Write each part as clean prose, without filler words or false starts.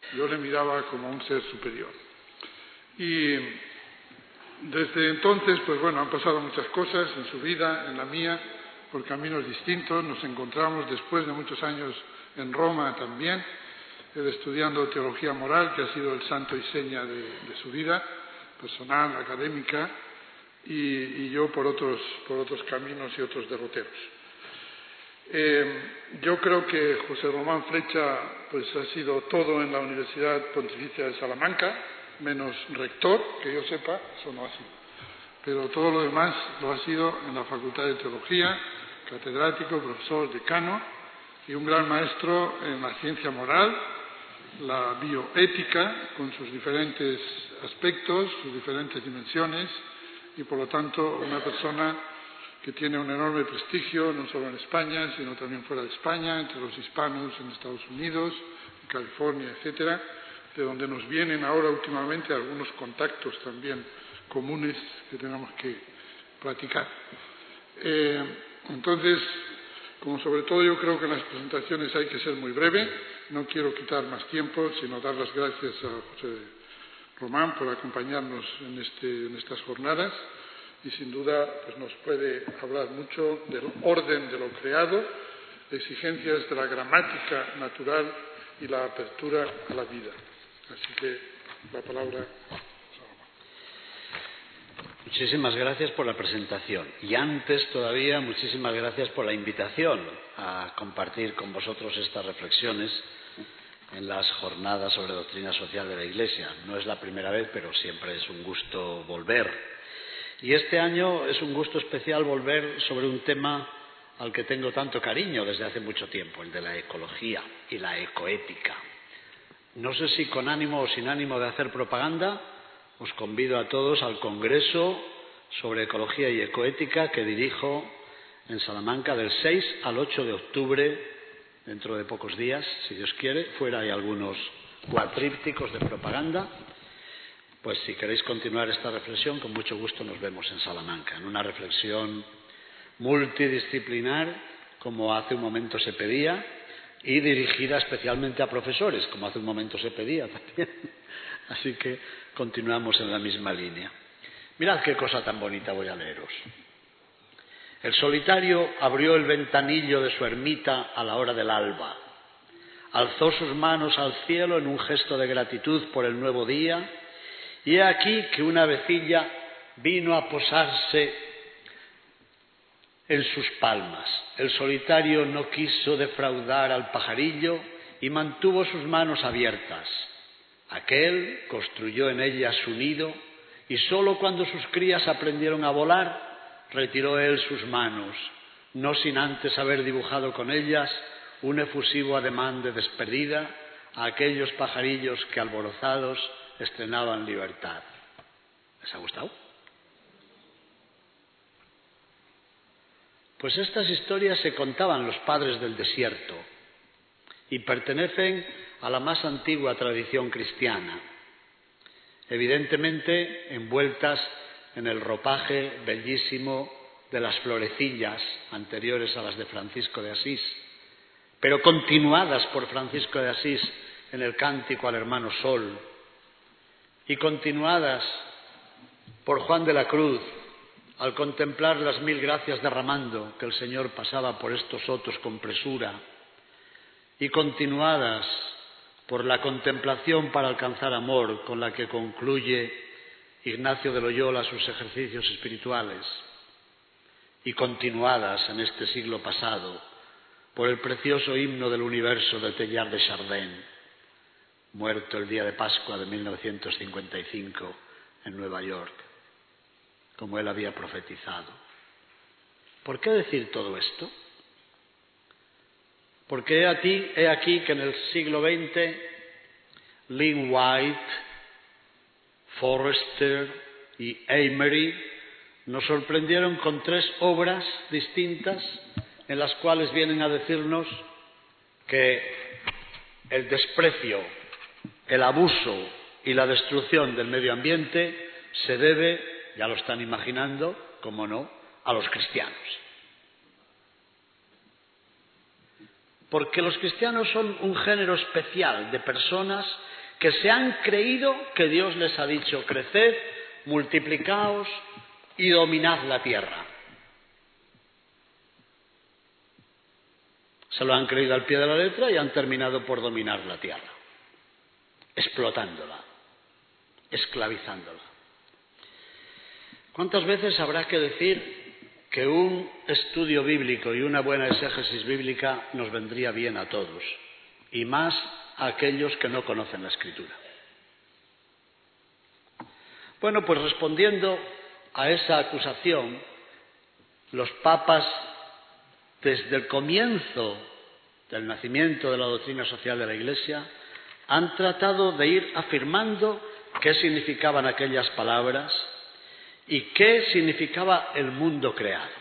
Yo le miraba como un ser superior. Y desde entonces, pues bueno, han pasado muchas cosas en su vida, en la mía, por caminos distintos. Nos encontramos después de muchos años en Roma también, él estudiando teología moral, que ha sido el santo y seña de su vida personal, académica, y yo por otros caminos y otros derroteros. Yo creo que José Román Flecha pues ha sido todo en la Universidad Pontificia de Salamanca, menos rector, que yo sepa, eso no ha sido. Pero todo lo demás lo ha sido en la Facultad de Teología, catedrático, profesor, decano, y un gran maestro en la ciencia moral, la bioética, con sus diferentes aspectos, sus diferentes dimensiones, y por lo tanto una persona que tiene un enorme prestigio, no solo en España, sino también fuera de España, entre los hispanos en Estados Unidos, en California, etcétera, de donde nos vienen ahora últimamente algunos contactos también comunes que tenemos que platicar. Entonces, como sobre todo yo creo que en las presentaciones hay que ser muy breve, no quiero quitar más tiempo, sino dar las gracias a José Román por acompañarnos en estas jornadas, y sin duda pues nos puede hablar mucho del orden de lo creado, exigencias de la gramática natural y la apertura a la vida. Así que la palabra. Muchísimas gracias por la presentación. Y antes todavía, muchísimas gracias por la invitación a compartir con vosotros estas reflexiones en las jornadas sobre doctrina social de la Iglesia. No es la primera vez, pero siempre es un gusto volver. Y este año es un gusto especial volver sobre un tema al que tengo tanto cariño desde hace mucho tiempo, el de la ecología y la ecoética. No sé si con ánimo o sin ánimo de hacer propaganda, os convido a todos al Congreso sobre Ecología y Ecoética que dirijo en Salamanca del 6 al 8 de octubre, dentro de pocos días, si Dios quiere. Fuera hay algunos cuatrípticos de propaganda. Pues si queréis continuar esta reflexión, con mucho gusto nos vemos en Salamanca, en una reflexión multidisciplinar, como hace un momento se pedía, y dirigida especialmente a profesores, como hace un momento se pedía también. Así que continuamos en la misma línea. Mirad qué cosa tan bonita voy a leeros. El solitario abrió el ventanillo de su ermita a la hora del alba, alzó sus manos al cielo en un gesto de gratitud por el nuevo día, y he aquí que una avecilla vino a posarse en sus palmas. El solitario no quiso defraudar al pajarillo y mantuvo sus manos abiertas. Aquel construyó en ellas su nido y sólo cuando sus crías aprendieron a volar, retiró él sus manos, no sin antes haber dibujado con ellas un efusivo ademán de despedida a aquellos pajarillos que alborozados estrenaban libertad. ¿Les ha gustado? Pues estas historias se contaban los padres del desierto y pertenecen a la más antigua tradición cristiana, evidentemente envueltas en el ropaje bellísimo de las florecillas anteriores a las de Francisco de Asís, pero continuadas por Francisco de Asís en el cántico al hermano Sol, y continuadas por Juan de la Cruz al contemplar las 1000 gracias derramando que el Señor pasaba por estos sotos con presura, y continuadas por la contemplación para alcanzar amor con la que concluye Ignacio de Loyola sus ejercicios espirituales, y continuadas en este siglo pasado por el precioso himno del universo de Teilhard de Chardin, muerto el día de Pascua de 1955 en Nueva York, como él había profetizado. ¿Por qué decir todo esto? Porque he aquí que en el siglo XX Lynn White, Forrester y Emery nos sorprendieron con 3 obras distintas en las cuales vienen a decirnos que el desprecio, el abuso y la destrucción del medio ambiente se debe, ya lo están imaginando, cómo no, a los cristianos. porque los cristianos son un género especial de personas que se han creído que Dios les ha dicho: creced, multiplicaos y dominad la tierra. Se lo han creído al pie de la letra y han terminado por dominar la tierra, explotándola, esclavizándola. ¿Cuántas veces habrá que decir que un estudio bíblico y una buena exégesis bíblica nos vendría bien a todos, y más a aquellos que no conocen la Escritura? Bueno, pues respondiendo a esa acusación, los papas, desde el comienzo del nacimiento de la doctrina social de la Iglesia, han tratado de ir afirmando qué significaban aquellas palabras y qué significaba el mundo creado.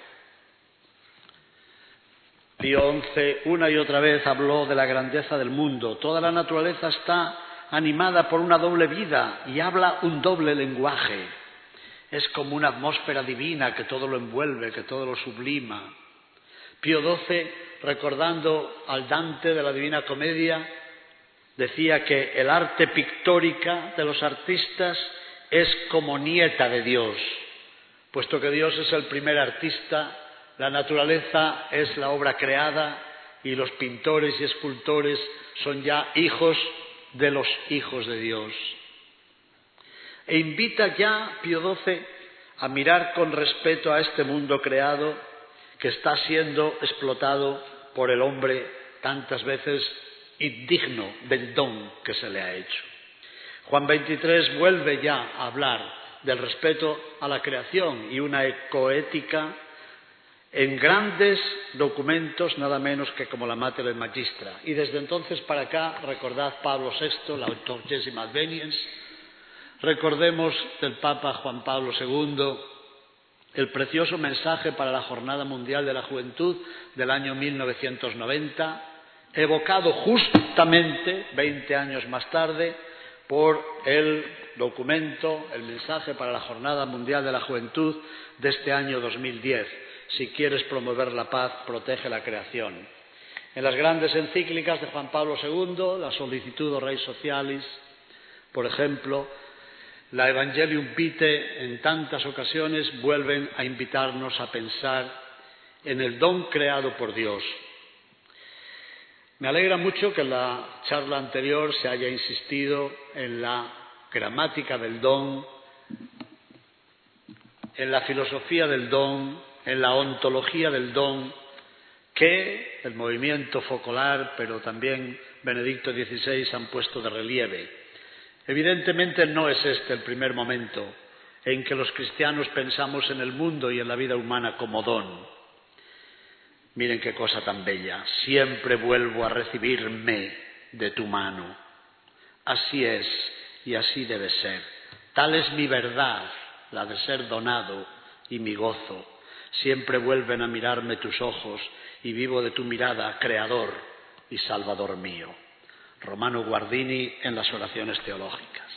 Pío XI una y otra vez habló de la grandeza del mundo. Toda la naturaleza está animada por una doble vida y habla un doble lenguaje. Es como una atmósfera divina que todo lo envuelve, que todo lo sublima. Pío XII, recordando al Dante de la Divina Comedia, decía que el arte pictórica de los artistas es como nieta de Dios. Puesto que Dios es el primer artista, la naturaleza es la obra creada y los pintores y escultores son ya hijos de los hijos de Dios. E invita ya Pío XII a mirar con respeto a este mundo creado que está siendo explotado por el hombre tantas veces indigno del don que se le ha hecho. Juan 23 vuelve ya a hablar del respeto a la creación y una ecoética en grandes documentos, nada menos que como la Mater Magistra. Y desde entonces para acá, recordad Pablo VI, la 80ª Adveniens, recordemos del Papa Juan Pablo II, el precioso mensaje para la Jornada Mundial de la Juventud del año 1990, evocado justamente 20 años más tarde por el documento, el mensaje para la Jornada Mundial de la Juventud de este año 2010. Si quieres promover la paz, protege la creación. En las grandes encíclicas de Juan Pablo II, la Solicitudo Rei Socialis, por ejemplo, la Evangelium Vitae, en tantas ocasiones vuelven a invitarnos a pensar en el don creado por Dios. Me alegra mucho que en la charla anterior se haya insistido en la gramática del don, en la filosofía del don, en la ontología del don, que el movimiento focolar, pero también Benedicto XVI han puesto de relieve. Evidentemente no es este el primer momento en que los cristianos pensamos en el mundo y en la vida humana como don. Miren qué cosa tan bella. Siempre vuelvo a recibirme de tu mano. Así es y así debe ser. Tal es mi verdad, la de ser donado, y mi gozo. Siempre vuelven a mirarme tus ojos y vivo de tu mirada, Creador y Salvador mío. Romano Guardini en las oraciones teológicas.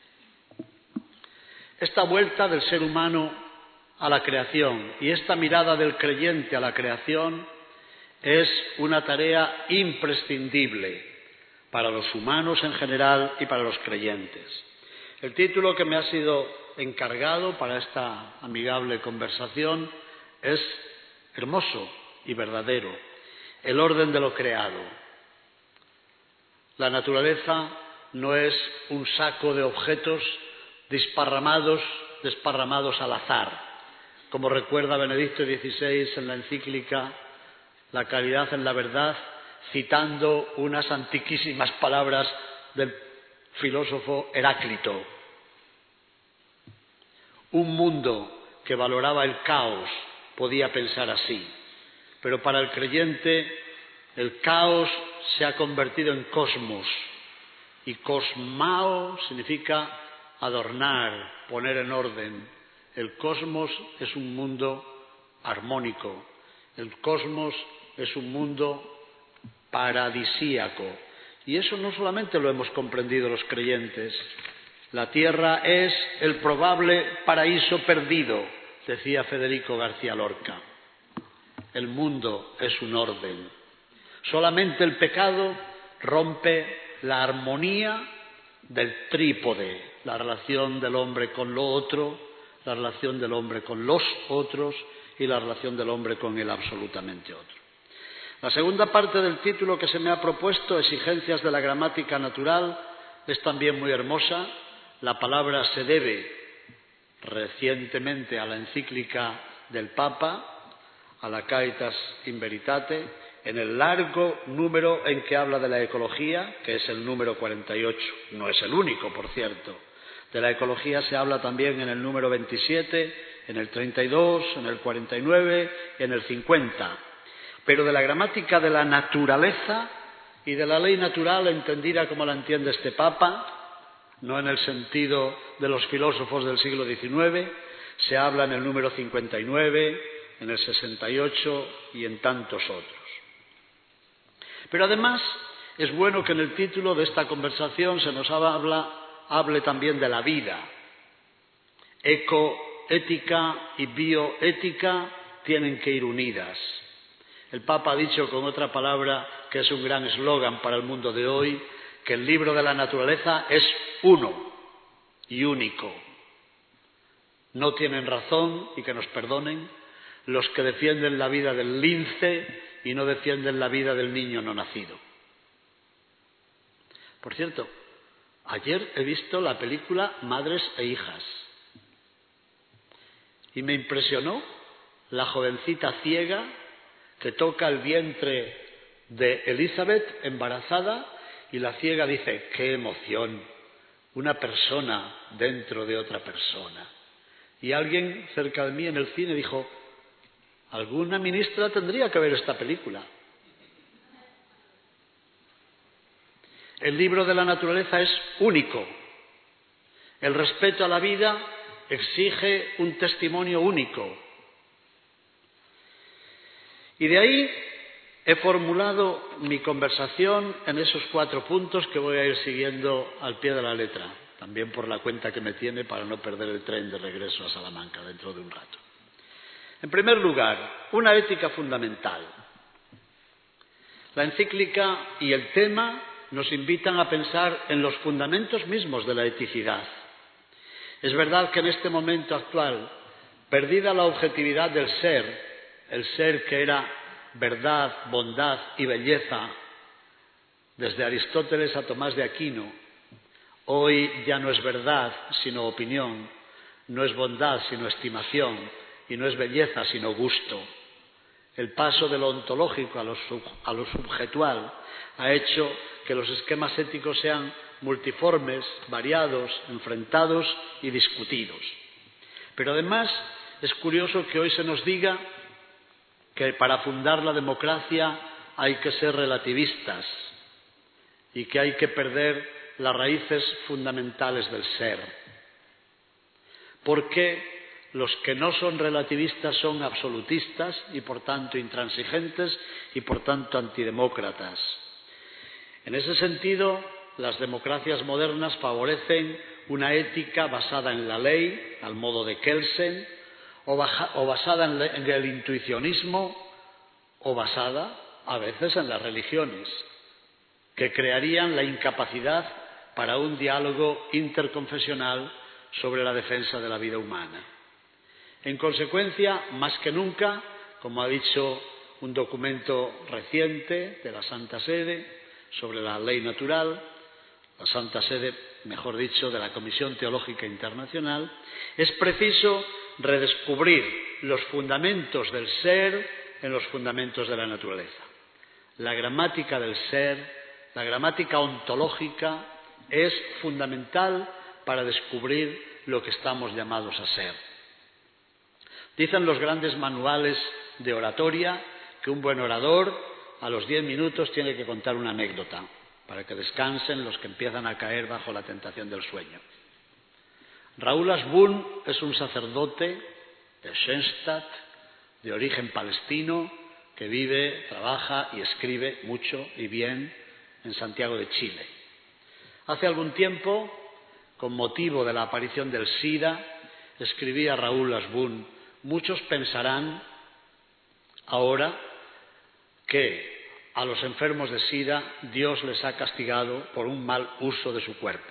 Esta vuelta del ser humano a la creación y esta mirada del creyente a la creación es una tarea imprescindible para los humanos en general y para los creyentes. El título que me ha sido encargado para esta amigable conversación es hermoso y verdadero: el orden de lo creado. La naturaleza no es un saco de objetos desparramados al azar, como recuerda Benedicto XVI en la encíclica La caridad en la verdad, citando unas antiquísimas palabras del filósofo Heráclito. Un mundo que valoraba el caos podía pensar así, pero para el creyente el caos se ha convertido en cosmos, y cosmao significa adornar, poner en orden. El cosmos es un mundo armónico, el cosmos es un mundo paradisíaco, y eso no solamente lo hemos comprendido los creyentes. La tierra es el probable paraíso perdido, decía Federico García Lorca. El mundo es un orden. Solamente el pecado rompe la armonía del trípode, la relación del hombre con lo otro, la relación del hombre con los otros y la relación del hombre con el absolutamente otro. La segunda parte del título que se me ha propuesto, Exigencias de la gramática natural, es también muy hermosa. La palabra se debe recientemente a la encíclica del Papa, a la Caritas in Veritate, en el largo número en que habla de la ecología, que es el número 48, no es el único, por cierto. De la ecología se habla también en el número 27, en el 32, en el 49 y en el 50. Pero de la gramática de la naturaleza y de la ley natural entendida como la entiende este Papa, no en el sentido de los filósofos del siglo XIX, se habla en el número 59, en el 68 y en tantos otros. Pero además es bueno que en el título de esta conversación se nos hable también de la vida. Ecoética y bioética tienen que ir unidas. El Papa ha dicho con otra palabra que es un gran eslogan para el mundo de hoy, que el libro de la naturaleza es uno y único. No tienen razón, y que nos perdonen, los que defienden la vida del lince y no defienden la vida del niño no nacido. Por cierto, ayer he visto la película Madres e Hijas y me impresionó la jovencita ciega que toca el vientre de Elizabeth embarazada y la ciega dice: ¡qué emoción! Una persona dentro de otra persona. Y alguien cerca de mí en el cine dijo: alguna ministra tendría que ver esta película. El libro de la naturaleza es único. El respeto a la vida exige un testimonio único. Y de ahí he formulado mi conversación en esos 4 puntos que voy a ir siguiendo al pie de la letra, también por la cuenta que me tiene para no perder el tren de regreso a Salamanca dentro de un rato. En primer lugar, una ética fundamental. La encíclica y el tema nos invitan a pensar en los fundamentos mismos de la eticidad. Es verdad que en este momento actual, perdida la objetividad del ser, el ser que era verdad, bondad y belleza, desde Aristóteles a Tomás de Aquino, hoy ya no es verdad sino opinión, no es bondad sino estimación y no es belleza sino gusto. El paso de lo ontológico a lo subjetual ha hecho que los esquemas éticos sean multiformes, variados, enfrentados y discutidos. Pero además es curioso que hoy se nos diga que para fundar la democracia hay que ser relativistas y que hay que perder las raíces fundamentales del ser. Porque los que no son relativistas son absolutistas y por tanto intransigentes y por tanto antidemócratas. En ese sentido, las democracias modernas favorecen una ética basada en la ley, al modo de Kelsen, o basada en el intuicionismo, o basada a veces en las religiones, que crearían la incapacidad para un diálogo interconfesional sobre la defensa de la vida humana. En consecuencia, más que nunca, como ha dicho un documento reciente de la Santa Sede sobre la ley natural, la Santa Sede, mejor dicho, de la Comisión Teológica Internacional, es preciso redescubrir los fundamentos del ser en los fundamentos de la naturaleza. La gramática del ser, la gramática ontológica, es fundamental para descubrir lo que estamos llamados a ser. Dicen los grandes manuales de oratoria que un buen orador a los 10 minutos tiene que contar una anécdota para que descansen los que empiezan a caer bajo la tentación del sueño. Raúl Asbun es un sacerdote de Schoenstatt, de origen palestino, que vive, trabaja y escribe mucho y bien en Santiago de Chile. Hace algún tiempo, con motivo de la aparición del SIDA, escribía Raúl Asbun: muchos pensarán ahora que a los enfermos de SIDA Dios les ha castigado por un mal uso de su cuerpo.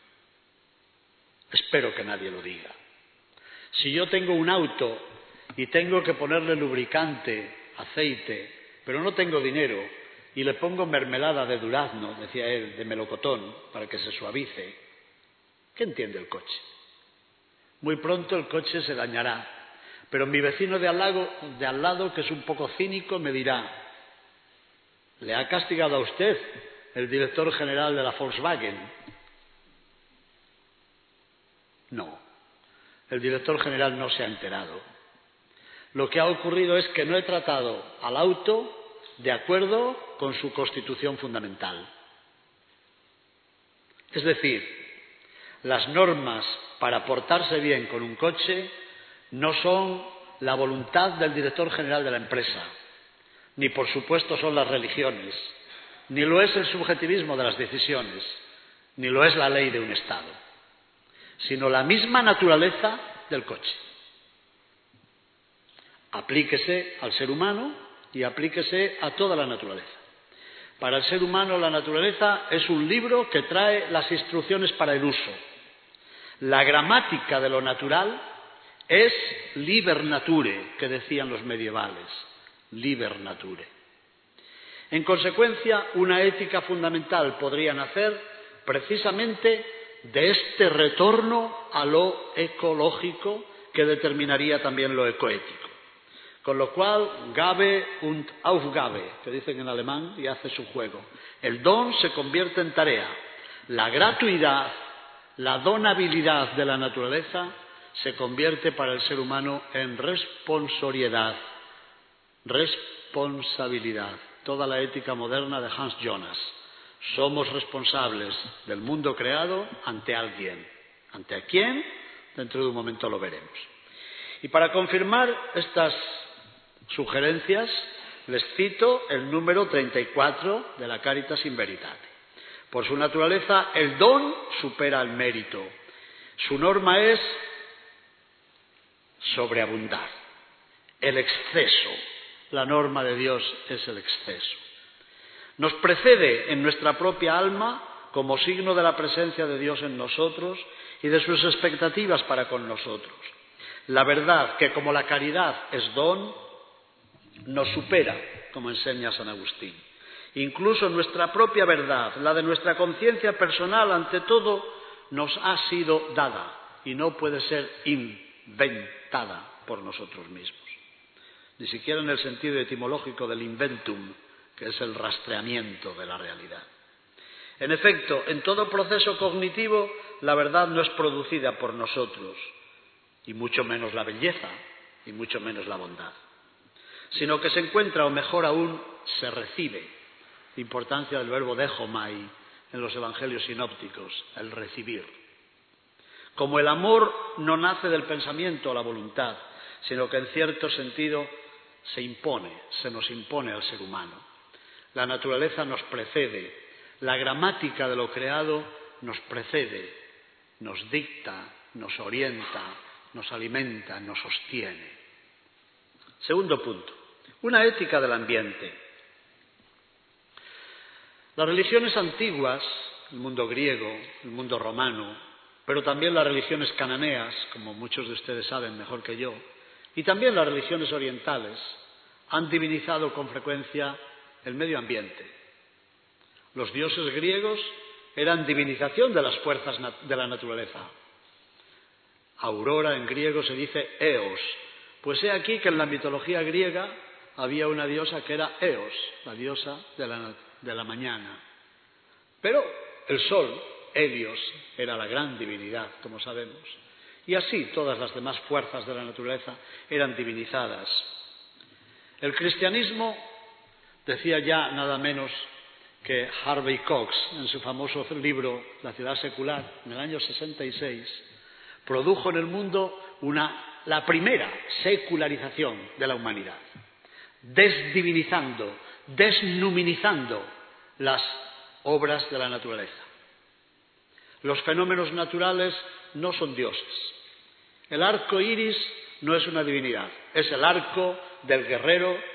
Espero que nadie lo diga. Si yo tengo un auto y tengo que ponerle lubricante, aceite, pero no tengo dinero y le pongo mermelada de durazno, decía él, de melocotón, para que se suavice, ¿qué entiende el coche? Muy pronto el coche se dañará, pero mi vecino de al lado, que es un poco cínico, me dirá: ¿le ha castigado a usted el director general de la Volkswagen? No, el director general no se ha enterado. Lo que ha ocurrido es que no he tratado al auto de acuerdo con su constitución fundamental. Es decir, las normas para portarse bien con un coche no son la voluntad del director general de la empresa, ni por supuesto son las religiones, ni lo es el subjetivismo de las decisiones, ni lo es la ley de un Estado, sino la misma naturaleza del coche. Aplíquese al ser humano y aplíquese a toda la naturaleza. Para el ser humano la naturaleza es un libro que trae las instrucciones para el uso. La gramática de lo natural es liber nature, que decían los medievales, liber nature. En consecuencia, una ética fundamental podría nacer precisamente de este retorno a lo ecológico que determinaría también lo ecoético. Con lo cual, Gabe und Aufgabe, que dicen en alemán, y hace su juego. El don se convierte en tarea. La gratuidad, la donabilidad de la naturaleza se convierte para el ser humano en responsoriedad, responsabilidad. Toda la ética moderna de Hans Jonas. Somos responsables del mundo creado ante alguien. ¿Ante quién? Dentro de un momento lo veremos. Y para confirmar estas sugerencias, les cito el número 34 de la Caritas in Veritate. Por su naturaleza, el don supera el mérito. Su norma es sobreabundar. El exceso. La norma de Dios es el exceso. Nos precede en nuestra propia alma como signo de la presencia de Dios en nosotros y de sus expectativas para con nosotros. La verdad que como la caridad es don, nos supera, como enseña San Agustín. Incluso nuestra propia verdad, la de nuestra conciencia personal, ante todo, nos ha sido dada y no puede ser inventada por nosotros mismos. Ni siquiera en el sentido etimológico del inventum, que es el rastreamiento de la realidad. En efecto, en todo proceso cognitivo, la verdad no es producida por nosotros, y mucho menos la belleza, y mucho menos la bondad, sino que se encuentra, o mejor aún, se recibe. La importancia del verbo dejomai en los evangelios sinópticos, el recibir. Como el amor no nace del pensamiento o la voluntad, sino que en cierto sentido se impone, se nos impone al ser humano. La naturaleza nos precede, la gramática de lo creado nos precede, nos dicta, nos orienta, nos alimenta, nos sostiene. Segundo punto, una ética del ambiente. Las religiones antiguas, el mundo griego, el mundo romano, pero también las religiones cananeas, como muchos de ustedes saben mejor que yo, y también las religiones orientales, han divinizado con frecuencia el medio ambiente. Los dioses griegos eran divinización de las fuerzas de la naturaleza. Aurora en griego se dice Eos. Pues he aquí que en la mitología griega había una diosa que era Eos, la diosa de la mañana. Pero el sol, Helios, era la gran divinidad, como sabemos. Y así todas las demás fuerzas de la naturaleza eran divinizadas. El cristianismo, decía ya nada menos que Harvey Cox en su famoso libro La ciudad secular, en el año 66, produjo en el mundo la primera secularización de la humanidad, desdivinizando, desnuminizando las obras de la naturaleza. Los fenómenos naturales no son dioses. El arco iris no es una divinidad, es el arco del guerrero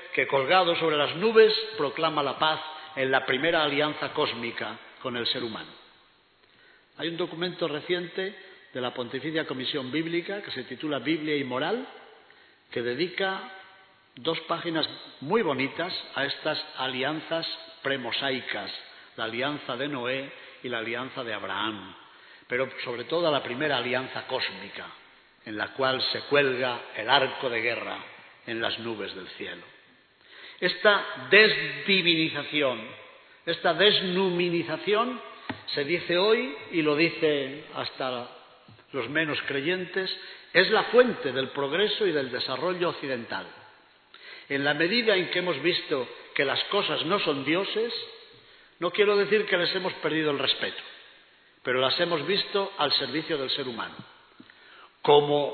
que colgado sobre las nubes proclama la paz en la primera alianza cósmica con el ser humano. Hay un documento reciente de la Pontificia Comisión Bíblica que se titula Biblia y Moral, que dedica 2 páginas muy bonitas a estas alianzas premosaicas, la alianza de Noé y la alianza de Abraham, pero sobre todo a la primera alianza cósmica, en la cual se cuelga el arco de guerra en las nubes del cielo. Esta desdivinización, esta desnuminización, se dice hoy, y lo dice hasta los menos creyentes, es la fuente del progreso y del desarrollo occidental. En la medida en que hemos visto que las cosas no son dioses, no quiero decir que les hemos perdido el respeto, pero las hemos visto al servicio del ser humano. Como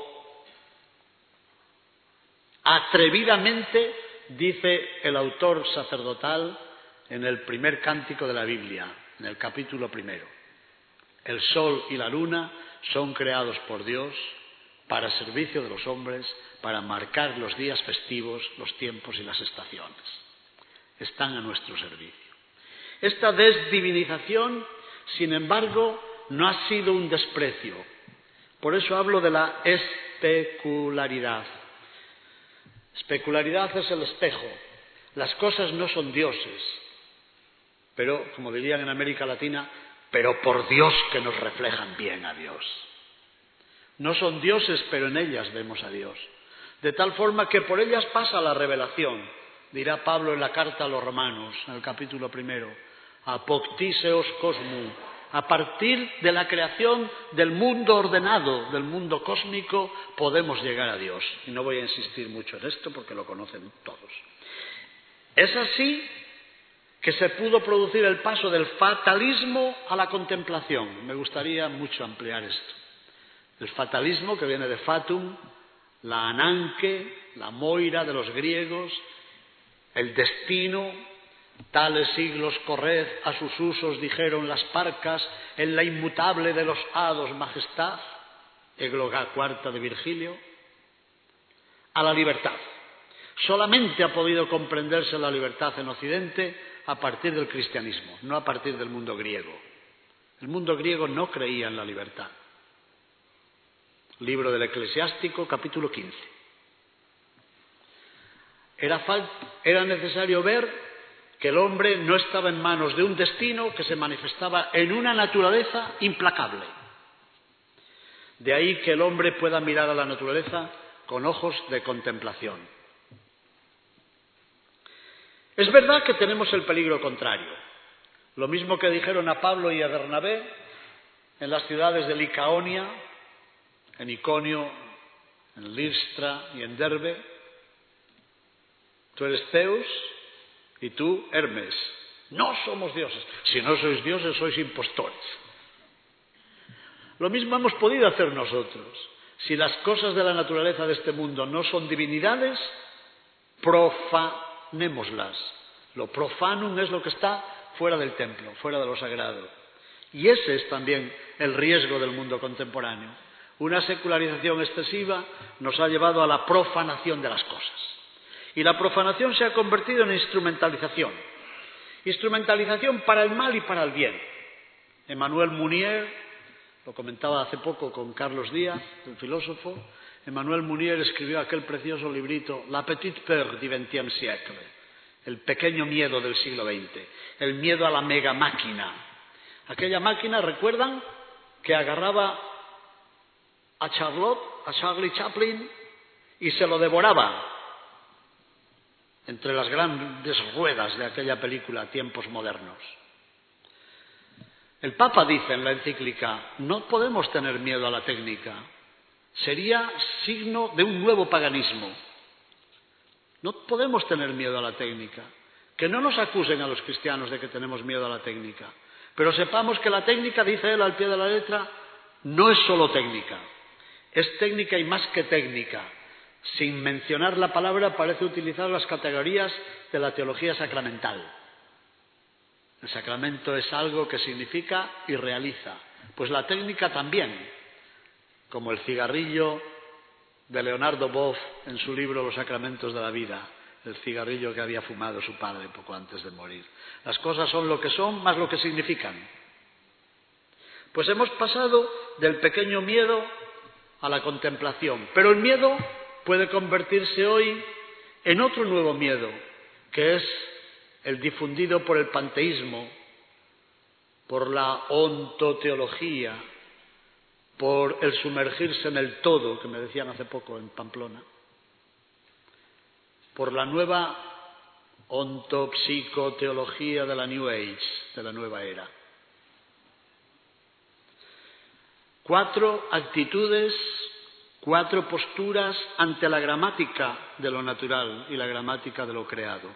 atrevidamente dice el autor sacerdotal en el primer cántico de la Biblia, en el capítulo 1. El sol y la luna son creados por Dios para servicio de los hombres, para marcar los días festivos, los tiempos y las estaciones. Están a nuestro servicio. Esta desdivinización, sin embargo, no ha sido un desprecio. Por eso hablo de la especularidad. Especularidad es el espejo. Las cosas no son dioses, pero, como dirían en América Latina, pero por Dios que nos reflejan bien a Dios. No son dioses, pero en ellas vemos a Dios. De tal forma que por ellas pasa la revelación, dirá Pablo en la carta a los Romanos, en el capítulo 1, apoktiseos cosmou. A partir de la creación del mundo ordenado, del mundo cósmico, podemos llegar a Dios. Y no voy a insistir mucho en esto porque lo conocen todos. Es así que se pudo producir el paso del fatalismo a la contemplación. Me gustaría mucho ampliar esto. El fatalismo, que viene de fatum, la ananke, la moira de los griegos, el destino, tales siglos corred, a sus usos dijeron las parcas, en la inmutable de los hados majestad, égloga cuarta de Virgilio, a la libertad. Solamente ha podido comprenderse la libertad en Occidente a partir del cristianismo, no a partir del mundo griego. El mundo griego no creía en la libertad. Libro del Eclesiástico, capítulo 15. Era necesario ver que el hombre no estaba en manos de un destino que se manifestaba en una naturaleza implacable. De ahí que el hombre pueda mirar a la naturaleza con ojos de contemplación. Es verdad que tenemos el peligro contrario. Lo mismo que dijeron a Pablo y a Bernabé en las ciudades de Licaonia, en Iconio, en Listra y en Derbe. Tú eres Zeus y tú Hermes. No somos dioses. Si no sois dioses, sois impostores. Lo mismo hemos podido hacer nosotros. Si las cosas de la naturaleza de este mundo no son divinidades, profanémoslas. Lo profanum es lo que está fuera del templo, fuera de lo sagrado. Y ese es también el riesgo del mundo contemporáneo. Una secularización excesiva nos ha llevado a la profanación de las cosas. Y la profanación se ha convertido en instrumentalización. Instrumentalización para el mal y para el bien. Emmanuel Mounier, lo comentaba hace poco con Carlos Díaz, el filósofo, Emmanuel Mounier escribió aquel precioso librito La petite peur du XXe siècle, el pequeño miedo del siglo XX, el miedo a la mega máquina. Aquella máquina, ¿recuerdan? Que agarraba a Charlie Chaplin, y se lo devoraba entre las grandes ruedas de aquella película Tiempos modernos. El Papa dice en la encíclica, no podemos tener miedo a la técnica, sería signo de un nuevo paganismo. No podemos tener miedo a la técnica. Que no nos acusen a los cristianos de que tenemos miedo a la técnica, pero sepamos que la técnica, dice él al pie de la letra, no es solo técnica. Es técnica y más que técnica. Sin mencionar la palabra, parece utilizar las categorías de la teología sacramental. El sacramento es algo que significa y realiza. Pues la técnica también, como el cigarrillo de Leonardo Boff en su libro Los sacramentos de la vida. el cigarrillo que había fumado su padre poco antes de morir. Las cosas son lo que son, más lo que significan. Pues hemos pasado del pequeño miedo a la contemplación, pero el miedo puede convertirse hoy en otro nuevo miedo, que es el difundido por el panteísmo, por la ontoteología, por el sumergirse en el todo, que me decían hace poco en Pamplona, por la nueva ontopsicoteología de la New Age, de la nueva era. 4 actitudes, 4 posturas ante la gramática de lo natural y la gramática de lo creado.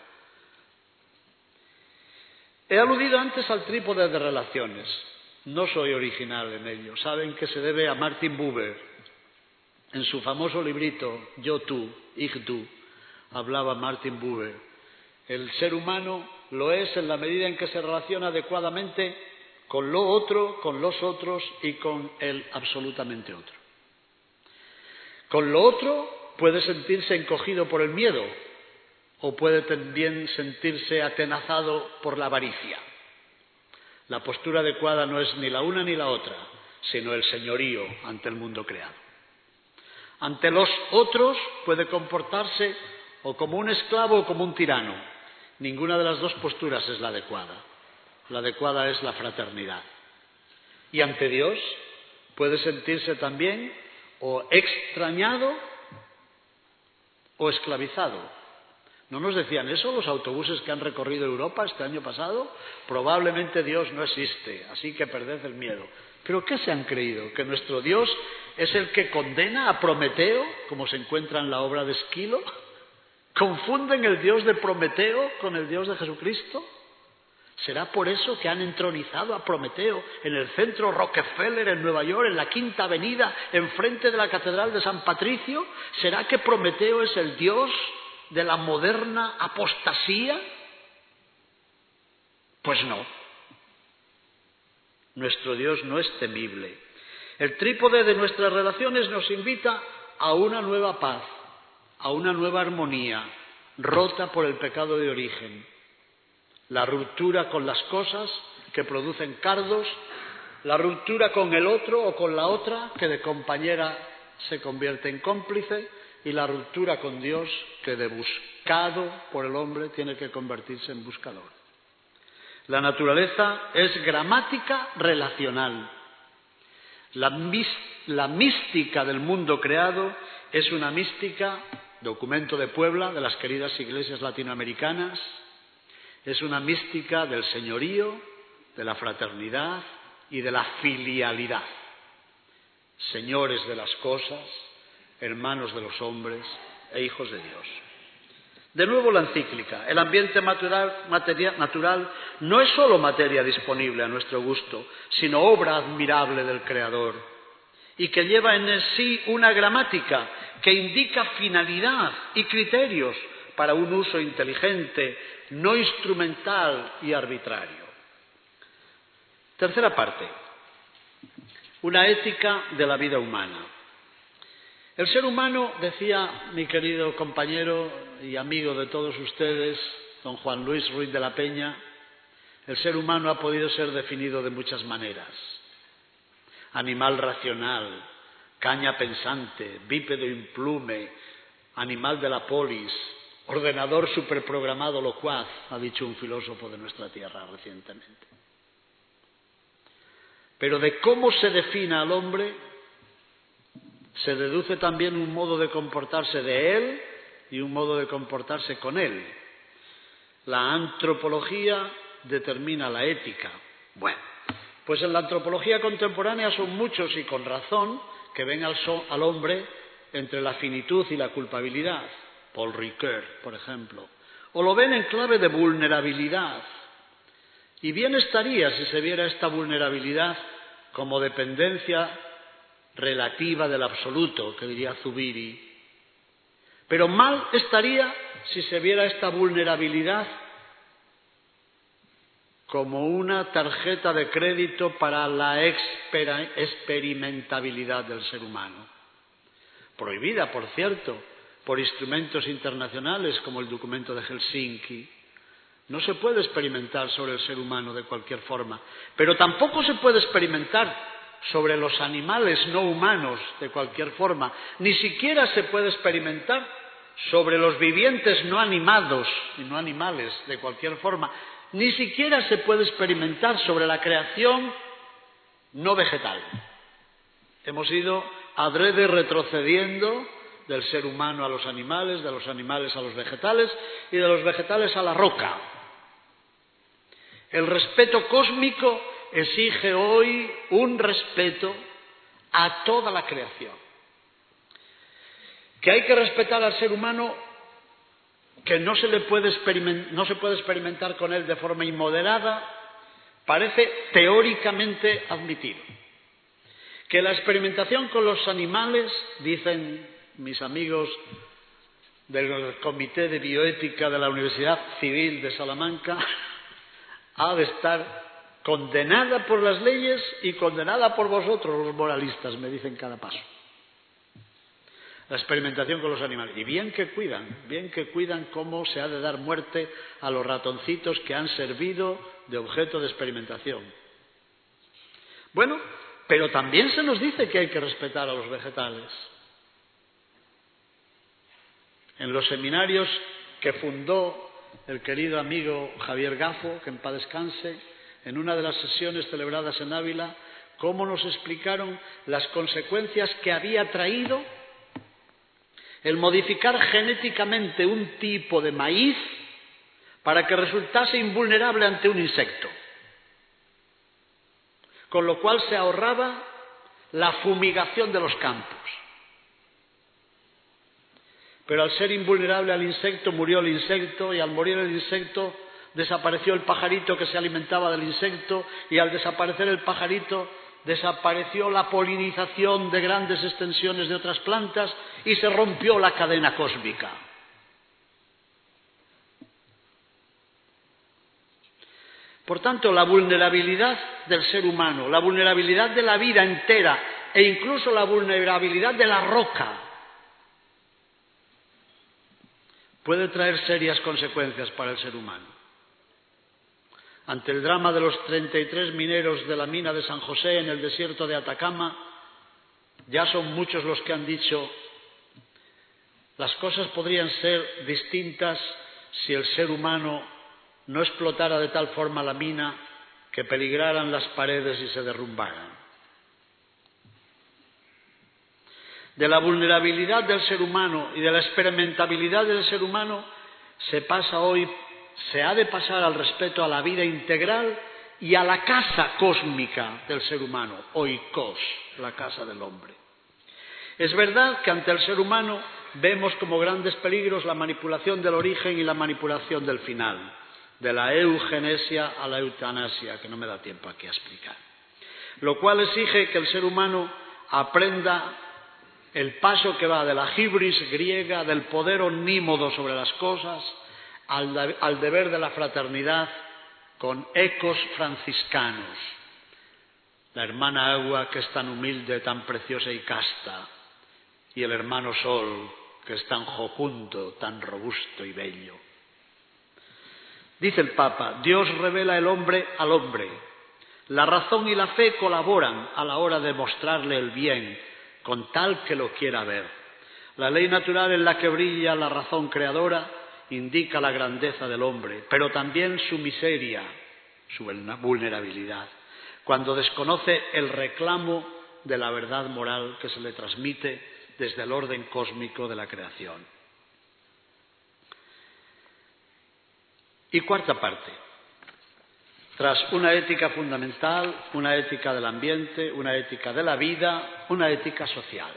He aludido antes al trípode de relaciones. No soy original en ello. Saben que se debe a Martin Buber. En su famoso librito Yo, tú, ich, du, hablaba Martin Buber. El ser humano lo es en la medida en que se relaciona adecuadamente con lo otro, con los otros y con el absolutamente otro. Con lo otro puede sentirse encogido por el miedo o puede también sentirse atenazado por la avaricia. La postura adecuada no es ni la una ni la otra, sino el señorío ante el mundo creado. Ante los otros puede comportarse o como un esclavo o como un tirano. Ninguna de las dos posturas es la adecuada. La adecuada es la fraternidad. Y ante Dios puede sentirse también o extrañado o esclavizado. ¿No nos decían eso los autobuses que han recorrido Europa este año pasado? Probablemente Dios no existe, así que perded el miedo. ¿Pero qué se han creído? ¿Que nuestro Dios es el que condena a Prometeo, como se encuentra en la obra de Esquilo? ¿Confunden el Dios de Prometeo con el Dios de Jesucristo? ¿Será por eso que han entronizado a Prometeo en el centro Rockefeller en Nueva York, en la Quinta Avenida, enfrente de la Catedral de San Patricio? ¿Será que Prometeo es el Dios de la moderna apostasía? Pues no. Nuestro Dios no es temible. El trípode de nuestras relaciones nos invita a una nueva paz, a una nueva armonía, rota por el pecado de origen. La ruptura con las cosas que producen cardos, la ruptura con el otro o con la otra que de compañera se convierte en cómplice, y la ruptura con Dios que de buscado por el hombre tiene que convertirse en buscador. La naturaleza es gramática relacional. La mística del mundo creado es una mística, documento de Puebla, de las queridas iglesias latinoamericanas, es una mística del señorío, de la fraternidad y de la filialidad. Señores de las cosas, hermanos de los hombres e hijos de Dios. De nuevo la encíclica. El ambiente natural no es solo materia disponible a nuestro gusto, sino obra admirable del Creador, y que lleva en sí una gramática que indica finalidad y criterios para un uso inteligente, no instrumental y arbitrario. Tercera parte. Una ética de la vida humana. El ser humano, decía mi querido compañero y amigo de todos ustedes, don Juan Luis Ruiz de la Peña, el ser humano ha podido ser definido de muchas maneras. Animal racional, caña pensante, bípedo implume, animal de la polis, ordenador superprogramado locuaz, ha dicho un filósofo de nuestra tierra recientemente. Pero de cómo se defina al hombre se deduce también un modo de comportarse de él y un modo de comportarse con él. La antropología determina la ética. Bueno, pues en la antropología contemporánea son muchos, y con razón, que ven al hombre entre la finitud y la culpabilidad. Paul Ricoeur, por ejemplo. O lo ven en clave de vulnerabilidad. Y bien estaría si se viera esta vulnerabilidad como dependencia relativa del absoluto, que diría Zubiri. Pero mal estaría si se viera esta vulnerabilidad como una tarjeta de crédito para la experimentabilidad del ser humano. Prohibida, por cierto, por instrumentos internacionales como el documento de Helsinki. No se puede experimentar sobre el ser humano de cualquier forma, pero tampoco se puede experimentar sobre los animales no humanos de cualquier forma, ni siquiera se puede experimentar sobre los vivientes no animados y no animales de cualquier forma, ni siquiera se puede experimentar sobre la creación no vegetal. Hemos ido adrede retrocediendo del ser humano a los animales, de los animales a los vegetales y de los vegetales a la roca. El respeto cósmico exige hoy un respeto a toda la creación. Que hay que respetar al ser humano, que no se puede experimentar con él de forma inmoderada, parece teóricamente admitido. Que la experimentación con los animales, dicen mis amigos del Comité de Bioética de la Universidad Civil de Salamanca, ha de estar condenada por las leyes y condenada por vosotros, los moralistas, me dicen cada paso. La experimentación con los animales. Y bien que cuidan cómo se ha de dar muerte a los ratoncitos que han servido de objeto de experimentación. Bueno, pero también se nos dice que hay que respetar a los vegetales. En los seminarios que fundó el querido amigo Javier Gafo, que en paz descanse, en una de las sesiones celebradas en Ávila, cómo nos explicaron las consecuencias que había traído el modificar genéticamente un tipo de maíz para que resultase invulnerable ante un insecto, con lo cual se ahorraba la fumigación de los campos. Pero al ser invulnerable al insecto, murió el insecto, y al morir el insecto, desapareció el pajarito que se alimentaba del insecto, y al desaparecer el pajarito, desapareció la polinización de grandes extensiones de otras plantas y se rompió la cadena cósmica. Por tanto, la vulnerabilidad del ser humano, la vulnerabilidad de la vida entera e incluso la vulnerabilidad de la roca puede traer serias consecuencias para el ser humano. Ante el drama de los 33 mineros de la mina de San José en el desierto de Atacama, ya son muchos los que han dicho: las cosas podrían ser distintas si el ser humano no explotara de tal forma la mina que peligraran las paredes y se derrumbaran. De la vulnerabilidad del ser humano y de la experimentabilidad del ser humano se ha de pasar al respeto a la vida integral y a la casa cósmica del ser humano, oikos, la casa del hombre. Es verdad que ante el ser humano vemos como grandes peligros la manipulación del origen y la manipulación del final, de la eugenesia a la eutanasia, que no me da tiempo aquí a explicar. Lo cual exige que el ser humano aprenda el paso que va de la hibris griega, del poder omnímodo sobre las cosas, al deber de la fraternidad con ecos franciscanos. La hermana agua, que es tan humilde, tan preciosa y casta, y el hermano sol, que es tan jocundo, tan robusto y bello. Dice el Papa: Dios revela el hombre al hombre. La razón y la fe colaboran a la hora de mostrarle el bien, con tal que lo quiera ver. La ley natural en la que brilla la razón creadora indica la grandeza del hombre, pero también su miseria, su vulnerabilidad, cuando desconoce el reclamo de la verdad moral que se le transmite desde el orden cósmico de la creación. Y cuarta parte. Tras una ética fundamental, una ética del ambiente, una ética de la vida, una ética social.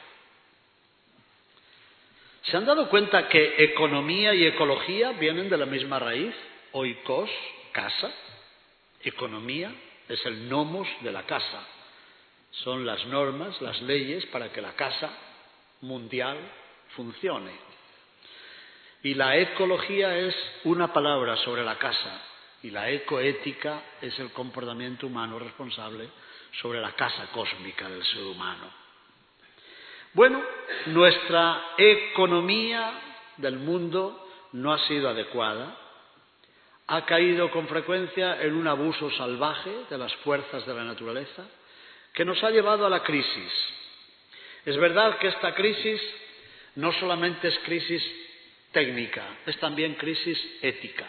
¿Se han dado cuenta que economía y ecología vienen de la misma raíz? Oikos, casa. Economía es el nomos de la casa. Son las normas, las leyes para que la casa mundial funcione. Y la ecología es una palabra sobre la casa. Y la ecoética es el comportamiento humano responsable sobre la casa cósmica del ser humano. Bueno, nuestra economía del mundo no ha sido adecuada, ha caído con frecuencia en un abuso salvaje de las fuerzas de la naturaleza que nos ha llevado a la crisis. Es verdad que esta crisis no solamente es crisis técnica, es también crisis ética.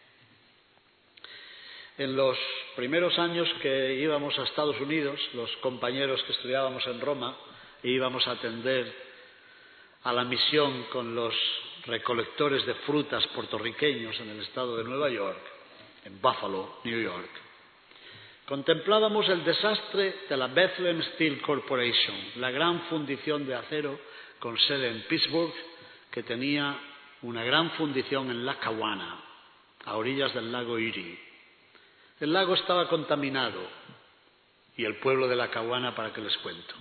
En los primeros años que íbamos a Estados Unidos, los compañeros que estudiábamos en Roma e íbamos a atender a la misión con los recolectores de frutas puertorriqueños en el estado de Nueva York, en Buffalo, New York, contemplábamos el desastre de la Bethlehem Steel Corporation, la gran fundición de acero con sede en Pittsburgh, que tenía una gran fundición en Lackawanna, a orillas del lago Erie. El lago estaba contaminado y el pueblo de Lackawanna, ¿para qué les cuento?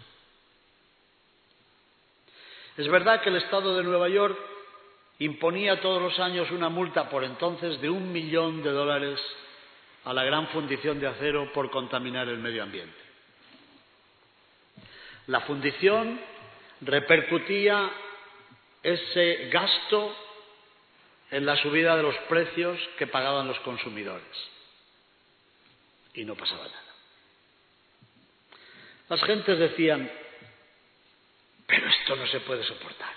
Es verdad que el Estado de Nueva York imponía todos los años una multa por entonces de $1 millón a la gran fundición de acero por contaminar el medio ambiente. La fundición repercutía ese gasto en la subida de los precios que pagaban los consumidores. Y no pasaba nada. Las gentes decían: pero esto no se puede soportar.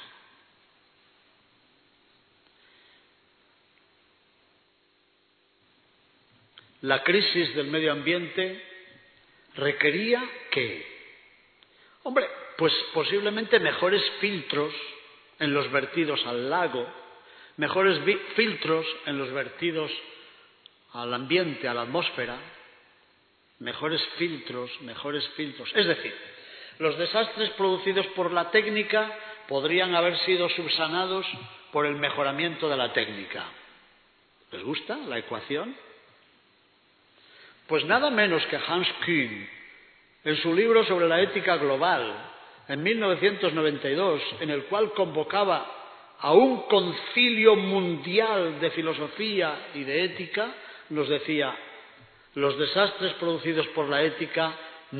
La crisis del medio ambiente requería ¿qué? Hombre, pues posiblemente mejores filtros en los vertidos al lago, mejores filtros en los vertidos al ambiente, a la atmósfera, mejores filtros. Es decir, los desastres producidos por la técnica podrían haber sido subsanados por el mejoramiento de la técnica. ¿Les gusta la ecuación? Pues nada menos que Hans Kuhn, en su libro sobre la ética global, en 1992, en el cual convocaba a un concilio mundial de filosofía y de ética, nos decía: los desastres producidos por la ética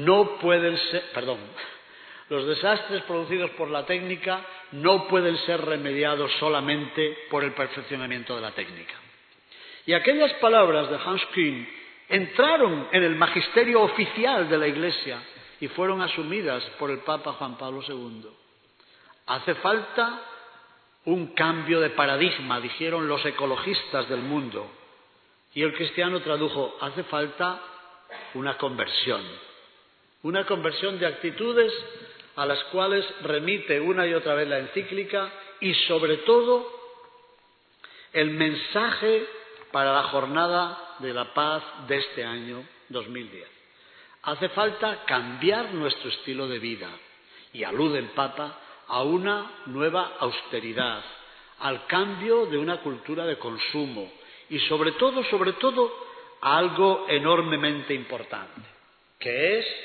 los desastres producidos por la técnica no pueden ser remediados solamente por el perfeccionamiento de la técnica. Y aquellas palabras de Hans Kuhn entraron en el magisterio oficial de la Iglesia y fueron asumidas por el Papa Juan Pablo II. Hace falta un cambio de paradigma, dijeron los ecologistas del mundo. Y el cristiano tradujo: hace falta una conversión de actitudes a las cuales remite una y otra vez la encíclica, y sobre todo el mensaje para la jornada de la paz de este año 2010. Hace falta cambiar nuestro estilo de vida, y alude el Papa a una nueva austeridad, al cambio de una cultura de consumo y sobre todo a algo enormemente importante, que es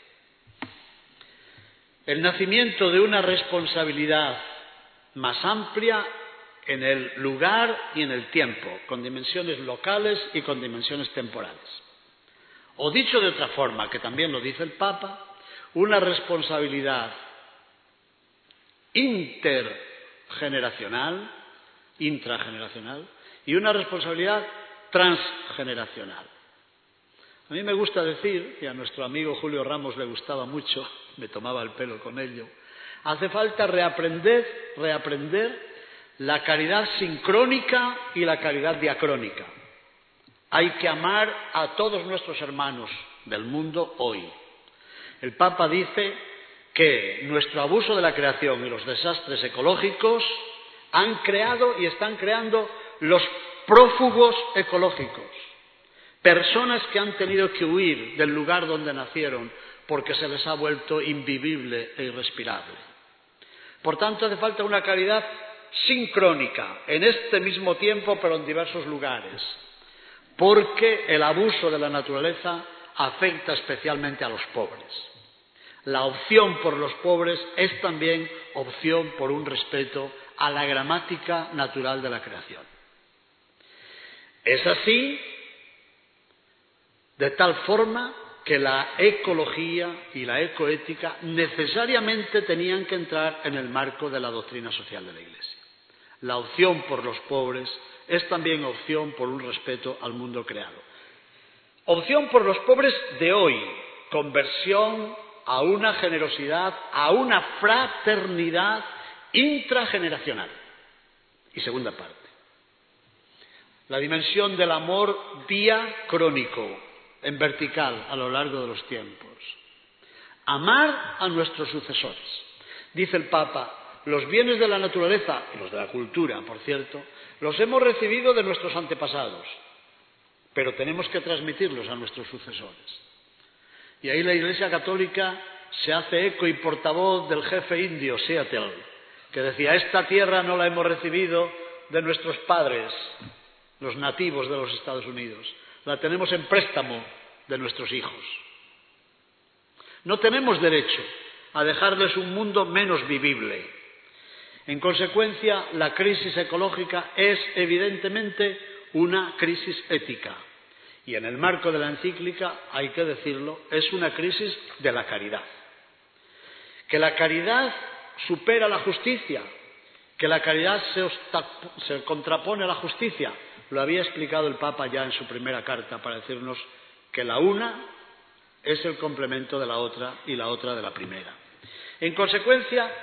el nacimiento de una responsabilidad más amplia en el lugar y en el tiempo, con dimensiones locales y con dimensiones temporales. O dicho de otra forma, que también lo dice el Papa, una responsabilidad intrageneracional y una responsabilidad transgeneracional. A mí me gusta decir, y a nuestro amigo Julio Ramos le gustaba mucho, me tomaba el pelo con ello, hace falta reaprender la caridad sincrónica y la caridad diacrónica. Hay que amar a todos nuestros hermanos del mundo hoy. El Papa dice que nuestro abuso de la creación y los desastres ecológicos han creado y están creando los prófugos ecológicos, personas que han tenido que huir del lugar donde nacieron porque se les ha vuelto invivible e irrespirable. Por tanto, hace falta una caridad sincrónica, en este mismo tiempo, pero en diversos lugares, porque el abuso de la naturaleza afecta especialmente a los pobres. La opción por los pobres es también opción por un respeto a la gramática natural de la creación. Es así, de tal forma que la ecología y la ecoética necesariamente tenían que entrar en el marco de la doctrina social de la Iglesia. La opción por los pobres es también opción por un respeto al mundo creado. Opción por los pobres de hoy, conversión a una generosidad, a una fraternidad intrageneracional. Y segunda parte, la dimensión del amor diacrónico, en vertical, a lo largo de los tiempos. Amar a nuestros sucesores. Dice el Papa, los bienes de la naturaleza, y los de la cultura, por cierto, los hemos recibido de nuestros antepasados, pero tenemos que transmitirlos a nuestros sucesores. Y ahí la Iglesia Católica se hace eco y portavoz del jefe indio, Seattle, que decía, esta tierra no la hemos recibido de nuestros padres, los nativos de los Estados Unidos, la tenemos en préstamo de nuestros hijos. No tenemos derecho a dejarles un mundo menos vivible. En consecuencia, la crisis ecológica es evidentemente una crisis ética. Y en el marco de la encíclica, hay que decirlo, es una crisis de la caridad. Que la caridad supera la justicia, que la caridad se contrapone a la justicia. Lo había explicado el Papa ya en su primera carta para decirnos que la una es el complemento de la otra y la otra de la primera. En consecuencia,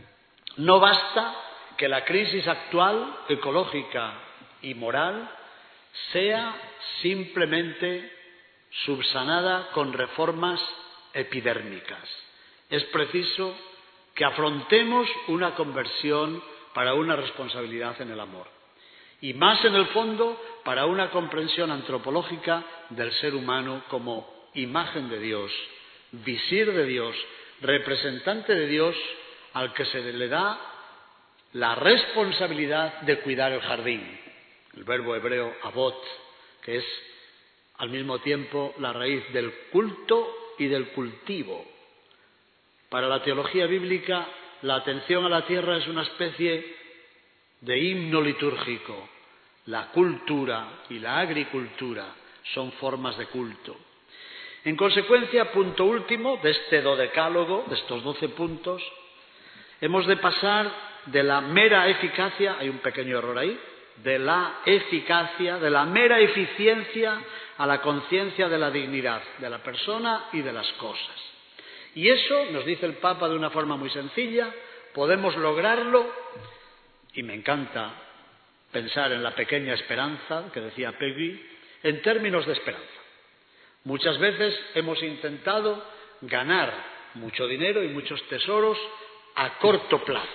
no basta que la crisis actual, ecológica y moral, sea simplemente subsanada con reformas epidérmicas. Es preciso que afrontemos una conversión para una responsabilidad en el amor. Y más en el fondo para una comprensión antropológica del ser humano como imagen de Dios, visir de Dios, representante de Dios al que se le da la responsabilidad de cuidar el jardín. El verbo hebreo avot, que es al mismo tiempo la raíz del culto y del cultivo. Para la teología bíblica, la atención a la tierra es una especie de himno litúrgico. La cultura y la agricultura son formas de culto. En consecuencia, punto último de este dodecálogo, de estos 12 puntos, hemos de pasar de la mera eficacia, hay un pequeño error ahí, de la eficacia, de la mera eficiencia a la conciencia de la dignidad de la persona y de las cosas. Y eso, nos dice el Papa de una forma muy sencilla, podemos lograrlo, y me encanta pensar en la pequeña esperanza que decía Peggy, en términos de esperanza. Muchas veces hemos intentado ganar mucho dinero y muchos tesoros a corto plazo.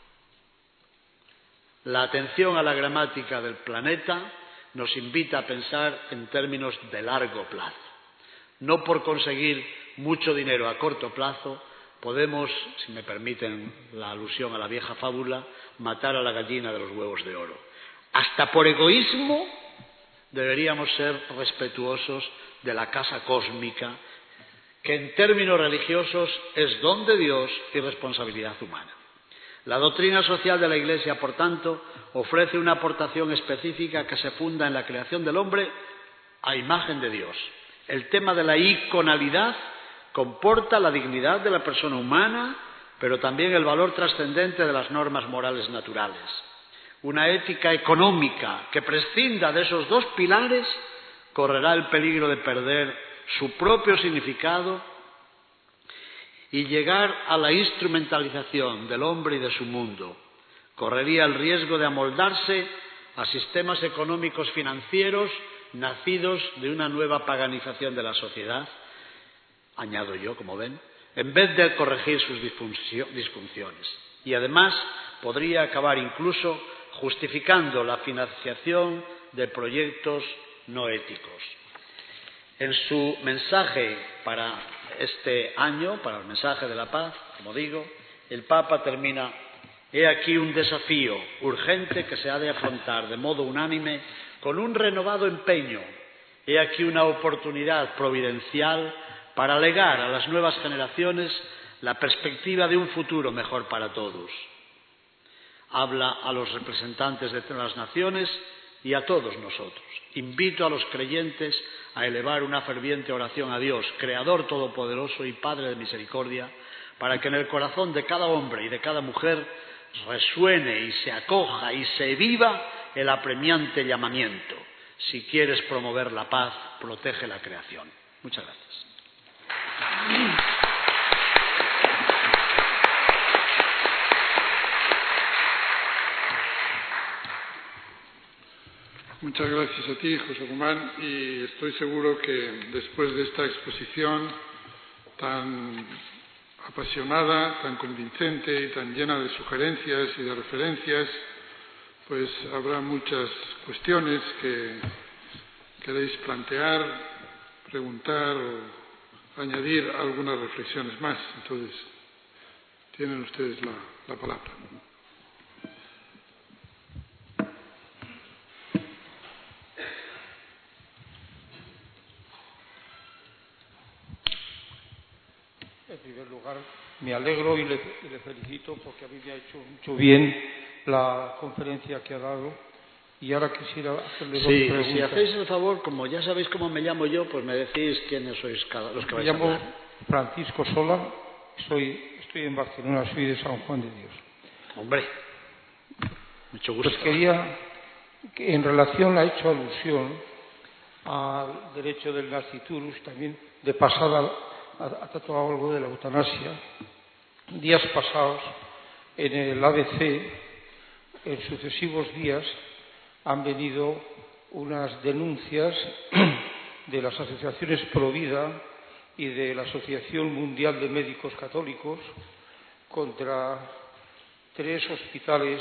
La atención a la gramática del planeta nos invita a pensar en términos de largo plazo. No por conseguir mucho dinero a corto plazo podemos, si me permiten la alusión a la vieja fábula, matar a la gallina de los huevos de oro. Hasta por egoísmo deberíamos ser respetuosos de la casa cósmica, que en términos religiosos es don de Dios y responsabilidad humana. La doctrina social de la Iglesia, por tanto, ofrece una aportación específica que se funda en la creación del hombre a imagen de Dios. El tema de la iconalidad comporta la dignidad de la persona humana, pero también el valor trascendente de las normas morales naturales. Una ética económica que prescinda de esos dos pilares correrá el peligro de perder su propio significado y llegar a la instrumentalización del hombre y de su mundo. Correría el riesgo de amoldarse a sistemas económicos financieros nacidos de una nueva paganización de la sociedad, añado yo, como ven, en vez de corregir sus disfunciones. Y además podría acabar incluso justificando la financiación de proyectos no éticos. En su mensaje para este año, para el mensaje de la paz, como digo, el Papa termina: he aquí un desafío urgente que se ha de afrontar de modo unánime con un renovado empeño. He aquí una oportunidad providencial para legar a las nuevas generaciones la perspectiva de un futuro mejor para todos. Habla a los representantes de las naciones y a todos nosotros. Invito a los creyentes a elevar una ferviente oración a Dios, Creador Todopoderoso y Padre de misericordia, para que en el corazón de cada hombre y de cada mujer resuene y se acoja y se viva el apremiante llamamiento: si quieres promover la paz, protege la creación. Muchas gracias. Muchas gracias a ti, José Román, y estoy seguro que después de esta exposición tan apasionada, tan convincente y tan llena de sugerencias y de referencias, pues habrá muchas cuestiones que queréis plantear, preguntar o añadir algunas reflexiones más. Entonces, tienen ustedes la palabra. En primer lugar, me alegro y le felicito porque a mí me ha hecho mucho bien la conferencia que ha dado, y ahora quisiera hacerle dos preguntas. Si hacéis el favor, como ya sabéis cómo me llamo yo, pues me decís quiénes sois los que vais a hablar. Me llamo Francisco Sola, estoy en Barcelona, soy de San Juan de Dios. Hombre, mucho gusto. Pues quería, que en relación, ha hecho alusión al derecho del nasciturus, también de pasada ha tratado algo de la eutanasia. Días pasados, en el ABC, en sucesivos días, han venido unas denuncias de las asociaciones Provida y de la Asociación Mundial de Médicos Católicos contra 3 hospitales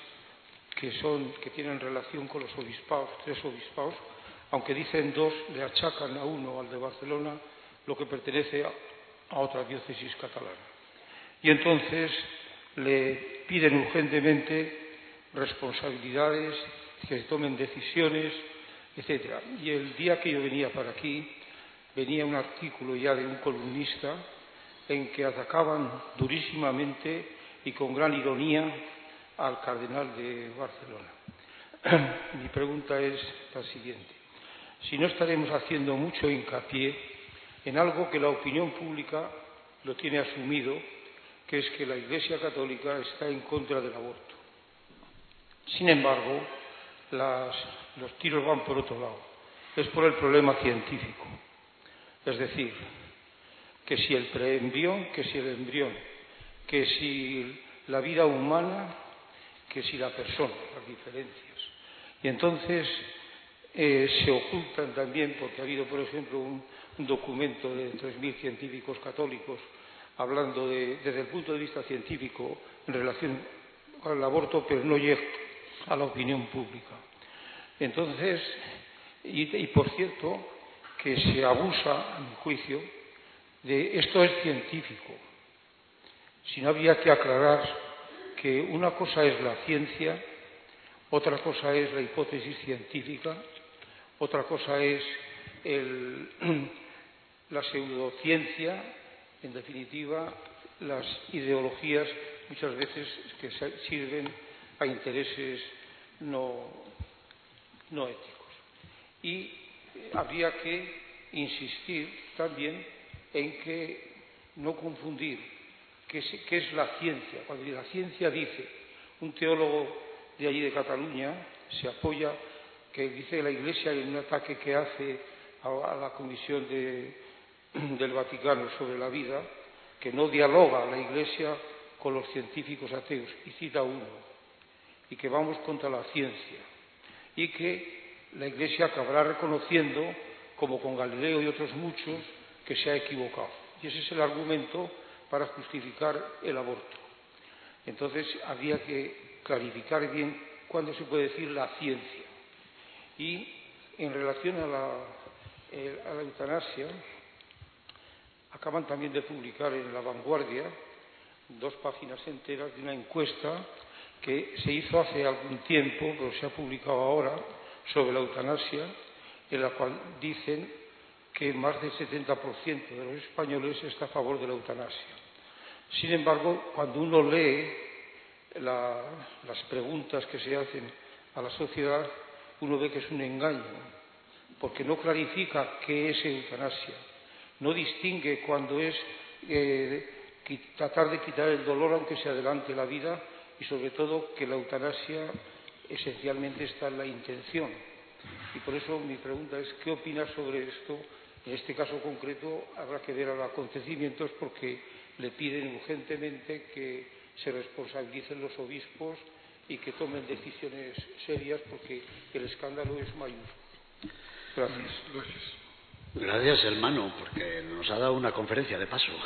que tienen relación con los obispados, 3 obispados, aunque dicen 2, le achacan a uno, al de Barcelona, lo que pertenece a otra diócesis catalana. Y entonces le piden urgentemente responsabilidades, que se tomen decisiones, etc. Y el día que yo venía para aquí, venía un artículo ya de un columnista en que atacaban durísimamente y con gran ironía al cardenal de Barcelona. Mi pregunta es la siguiente: si no estaremos haciendo mucho hincapié en algo que la opinión pública lo tiene asumido, que es que la Iglesia Católica está en contra del aborto. Sin embargo, los tiros van por otro lado. Es por el problema científico. Es decir, que si el preembrión, que si el embrión, que si la vida humana, que si la persona, las diferencias. Y entonces se ocultan también, porque ha habido, por ejemplo, un documento de 3.000 científicos católicos hablando desde el punto de vista científico en relación al aborto, pero no llega a la opinión pública. Entonces, y por cierto, que se abusa, a mi juicio, de esto es científico. Si no, había que aclarar que una cosa es la ciencia, otra cosa es la hipótesis científica, otra cosa es la pseudociencia, en definitiva, las ideologías muchas veces que sirven a intereses no éticos. Y habría que insistir también en que no confundir qué es la ciencia. Cuando la ciencia dice, un teólogo de allí de Cataluña se apoya, que dice la Iglesia en un ataque que hace a la Comisión del Vaticano sobre la vida, que no dialoga la Iglesia con los científicos ateos, y cita uno, y que vamos contra la ciencia, y que la Iglesia acabará reconociendo, como con Galileo y otros muchos, que se ha equivocado. Y ese es el argumento para justificar el aborto. Entonces habría que clarificar bien cuándo se puede decir la ciencia. Y en relación a la eutanasia, acaban también de publicar en La Vanguardia 2 páginas enteras de una encuesta que se hizo hace algún tiempo, pero se ha publicado ahora, sobre la eutanasia, en la cual dicen que más del 70% de los españoles está a favor de la eutanasia. Sin embargo, cuando uno lee las preguntas que se hacen a la sociedad, uno ve que es un engaño, porque no clarifica qué es eutanasia, no distingue cuando es tratar de quitar el dolor aunque se adelante la vida, y sobre todo que la eutanasia esencialmente está en la intención. Y por eso mi pregunta es, ¿qué opinas sobre esto? En este caso concreto habrá que ver a los acontecimientos, porque le piden urgentemente que se responsabilicen los obispos y que tomen decisiones serias, porque el escándalo es mayúsculo. Gracias. Gracias, hermano, porque nos ha dado una conferencia de paso.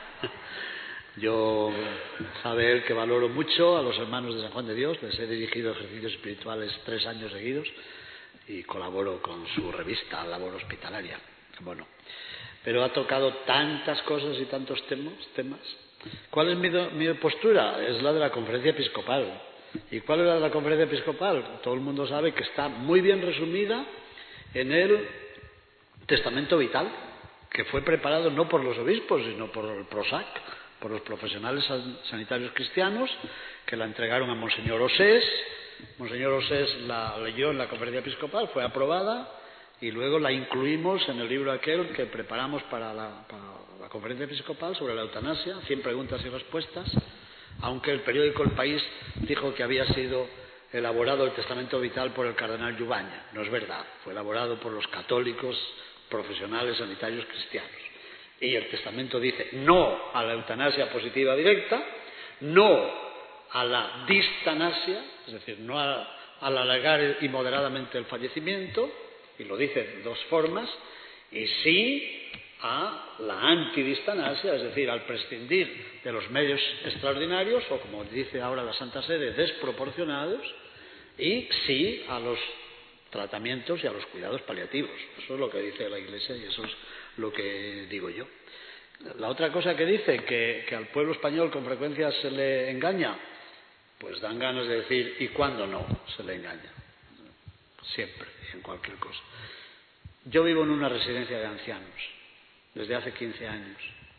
Yo sabe él que valoro mucho a los hermanos de San Juan de Dios, les he dirigido ejercicios espirituales 3 años seguidos y colaboro con su revista Labor Hospitalaria. Bueno, pero ha tocado tantas cosas y tantos temas. ¿Cuál es mi postura? Es la de la conferencia episcopal. ¿Y cuál es la de la conferencia episcopal? Todo el mundo sabe que está muy bien resumida en el testamento vital, que fue preparado no por los obispos, sino por el PROSAC, por los profesionales sanitarios cristianos, que la entregaron a Monseñor Osés. Monseñor Osés la leyó en la conferencia episcopal, fue aprobada, y luego la incluimos en el libro aquel que preparamos para la conferencia episcopal sobre la eutanasia, 100 preguntas y respuestas, aunque el periódico El País dijo que había sido elaborado el testamento vital por el cardenal Lluvaña. No es verdad, fue elaborado por los católicos profesionales sanitarios cristianos. Y el testamento dice no a la eutanasia positiva directa, no a la distanasia, es decir, no al alargar inmoderadamente el fallecimiento, y lo dice de 2 formas, y sí a la antidistanasia, es decir, al prescindir de los medios extraordinarios, o como dice ahora la Santa Sede, desproporcionados, y sí a los tratamientos y a los cuidados paliativos. Eso es lo que dice la Iglesia y eso es lo que digo yo. La otra cosa que dice, que al pueblo español con frecuencia se le engaña, pues dan ganas de decir, ¿y cuándo no se le engaña? Siempre, en cualquier cosa. Yo vivo en una residencia de ancianos desde hace 15 años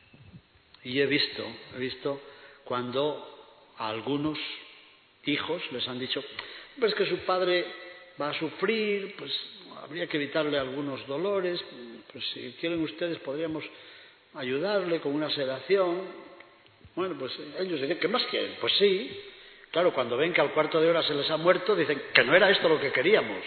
y he visto cuando a algunos hijos les han dicho, pues que su padre va a sufrir, pues habría que evitarle algunos dolores, pues si quieren ustedes podríamos ayudarle con una sedación. Bueno, pues ellos dicen, ¿qué más quieren? Pues sí. Claro, cuando ven que al cuarto de hora se les ha muerto, dicen que no era esto lo que queríamos.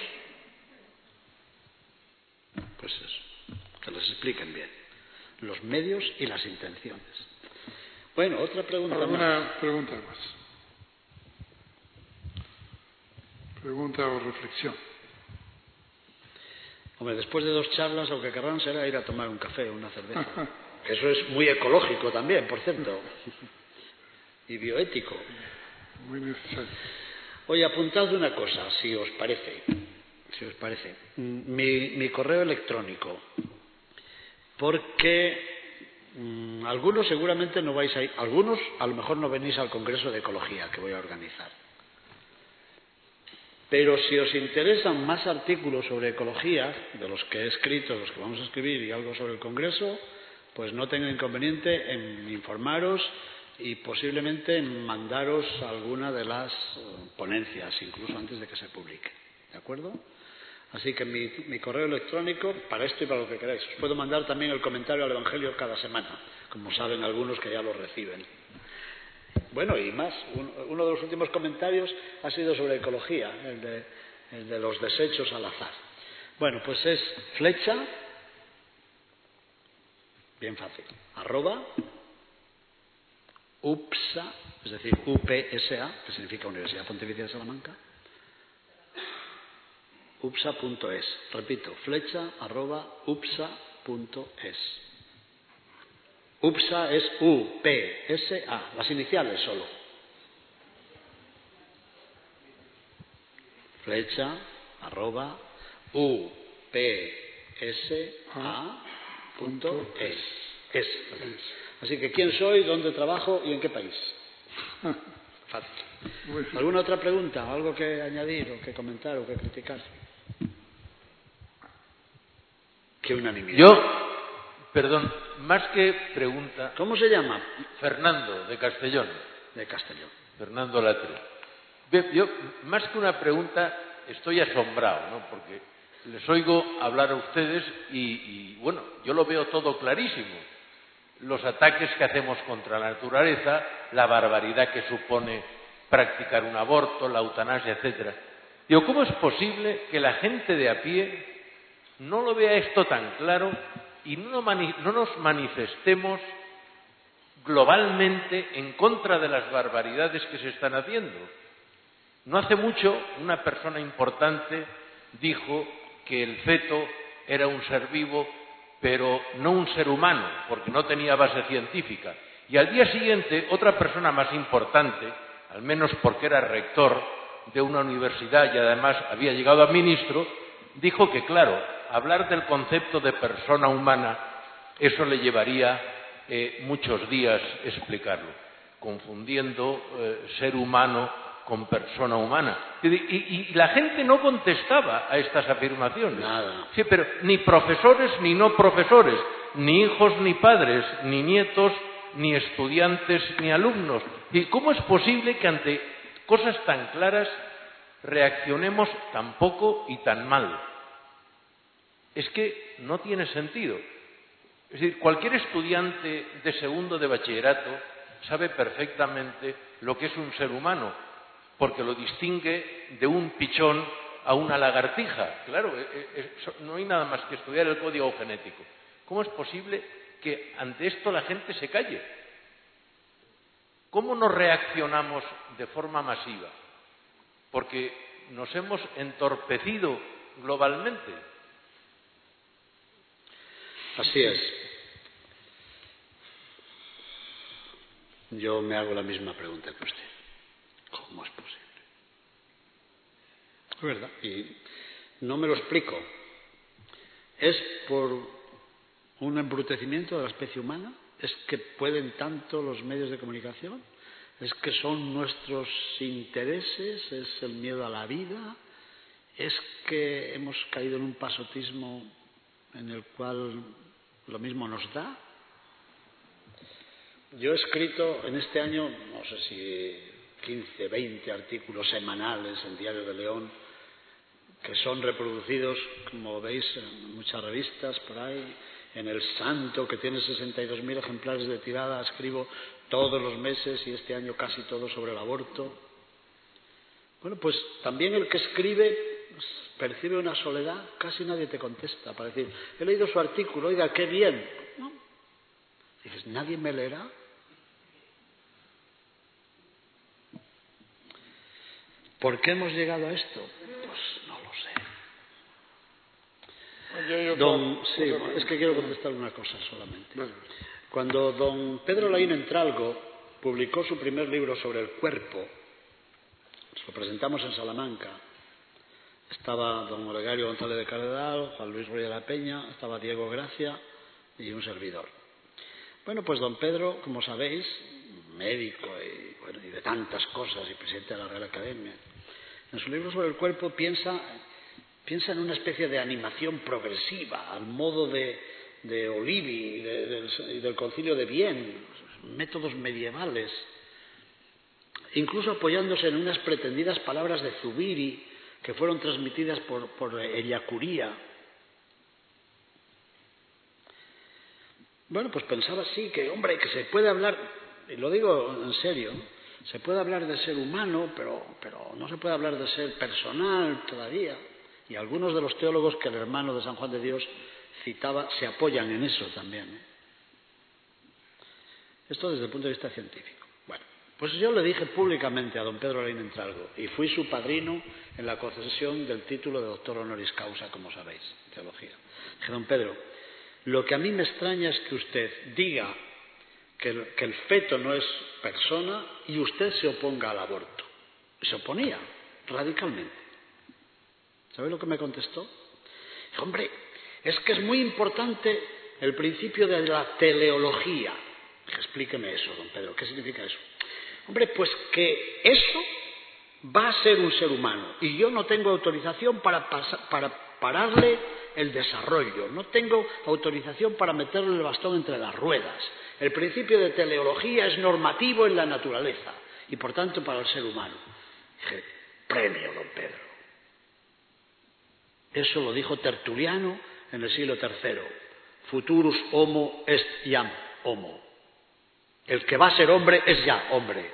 Pues eso, que les expliquen bien los medios y las intenciones. Bueno, otra pregunta más. ¿Alguna pregunta más? Pregunta o reflexión. Hombre, después de 2 charlas lo que querrán será ir a tomar un café o una cerveza. Que eso es muy ecológico también, por cierto. Y bioético. Muy necesario. Oye, apuntad una cosa, si os parece. Mi correo electrónico. Porque algunos seguramente no vais a ir, algunos a lo mejor no venís al Congreso de Ecología que voy a organizar. Pero si os interesan más artículos sobre ecología, de los que he escrito, los que vamos a escribir y algo sobre el Congreso, pues no tengo inconveniente en informaros y posiblemente en mandaros alguna de las ponencias, incluso antes de que se publique. ¿De acuerdo? Así que mi correo electrónico, para esto y para lo que queráis. Os puedo mandar también el comentario al Evangelio cada semana, como saben algunos que ya lo reciben. Bueno, y más, uno de los últimos comentarios ha sido sobre ecología, el de los desechos al azar. Bueno, pues es flecha, bien fácil, @UPSA, es decir, UPSA, que significa Universidad Pontificia de Salamanca, upsa.es. Repito, flecha @upsa.es. UPSA es UPSA, las iniciales solo. Flecha @upsa.es. Así que quién soy, dónde trabajo y en qué país. Fácil. ¿Alguna otra pregunta? ¿Algo que añadir o que comentar o que criticar? Qué unanimidad. Perdón, más que pregunta... ¿Cómo se llama? Fernando, de Castellón. De Castellón. Fernando Latre. Bien, yo, más que una pregunta, estoy asombrado, ¿no? Porque les oigo hablar a ustedes y bueno, yo lo veo todo clarísimo. Los ataques que hacemos contra la naturaleza, la barbaridad que supone practicar un aborto, la eutanasia, etcétera. Digo, ¿cómo es posible que la gente de a pie no lo vea esto tan claro y no nos manifestemos globalmente en contra de las barbaridades que se están haciendo? No hace mucho, una persona importante dijo que el feto era un ser vivo, pero no un ser humano, porque no tenía base científica. Y al día siguiente, otra persona más importante, al menos porque era rector de una universidad y además había llegado a ministro, dijo que, claro, hablar del concepto de persona humana, eso le llevaría muchos días explicarlo, confundiendo ser humano con persona humana. Y la gente no contestaba a estas afirmaciones. Nada. Sí, pero ni profesores ni no profesores, ni hijos ni padres, ni nietos, ni estudiantes ni alumnos. ¿Y cómo es posible que ante cosas tan claras reaccionemos tan poco y tan mal? Es que no tiene sentido. Es decir, cualquier estudiante de segundo de bachillerato sabe perfectamente lo que es un ser humano, porque lo distingue de un pichón a una lagartija. Claro, no hay nada más que estudiar el código genético. ¿Cómo es posible que ante esto la gente se calle? ¿Cómo no reaccionamos de forma masiva? Porque nos hemos entorpecido globalmente. Así es. Yo me hago la misma pregunta que usted. ¿Cómo es posible? Es verdad. Y no me lo explico. ¿Es por un embrutecimiento de la especie humana? ¿Es que pueden tanto los medios de comunicación? ¿Es que son nuestros intereses? ¿Es el miedo a la vida? ¿Es que hemos caído en un pasotismo en el cual lo mismo nos da? Yo he escrito en este año, no sé si 15, 20 artículos semanales en Diario de León, que son reproducidos, como veis, en muchas revistas por ahí. En El Santo, que tiene 62.000 ejemplares de tirada, escribo todos los meses y este año casi todo sobre el aborto. Bueno, pues también el que escribe percibe una soledad, casi nadie te contesta para decir, he leído su artículo, oiga, qué bien. ¿No? Dices, ¿nadie me leerá? ¿Por qué hemos llegado a esto? Pues no lo sé. Es que quiero contestar una cosa solamente. Cuando don Pedro Laín Entralgo publicó su primer libro sobre el cuerpo, lo presentamos en Salamanca. Estaba don Olegario González de Cardenal, Juan Luis Ruiz de la Peña, estaba Diego Gracia y un servidor. Bueno, pues don Pedro, como sabéis, médico y de tantas cosas y presidente de la Real Academia, en su libro sobre el cuerpo piensa en una especie de animación progresiva, al modo de Olivi y del Concilio de Vienne, métodos medievales, incluso apoyándose en unas pretendidas palabras de Zubiri que fueron transmitidas por Ellacuría. Bueno, pues pensaba así, que hombre, que se puede hablar, y lo digo en serio, se puede hablar de ser humano, pero no se puede hablar de ser personal todavía. Y algunos de los teólogos que el hermano de San Juan de Dios citaba se apoyan en eso también. Esto desde el punto de vista científico. Bueno, pues yo le dije públicamente a don Pedro Laín Entralgo, y fui su padrino en la concesión del título de doctor honoris causa, como sabéis, en teología. Dije, don Pedro, lo que a mí me extraña es que usted diga que el feto no es persona y usted se oponga al aborto. Se oponía radicalmente. ¿Sabe lo que me contestó? Dijo, hombre, es que es muy importante el principio de la teleología. Dije, explíqueme eso, don Pedro, ¿qué significa eso? Hombre, pues que eso va a ser un ser humano y yo no tengo autorización para pararle el desarrollo, no tengo autorización para meterle el bastón entre las ruedas. El principio de teleología es normativo en la naturaleza y por tanto para el ser humano. Dije, premio, don Pedro. Eso lo dijo Tertuliano en el siglo III. Futurus homo est iam homo. El que va a ser hombre es ya hombre.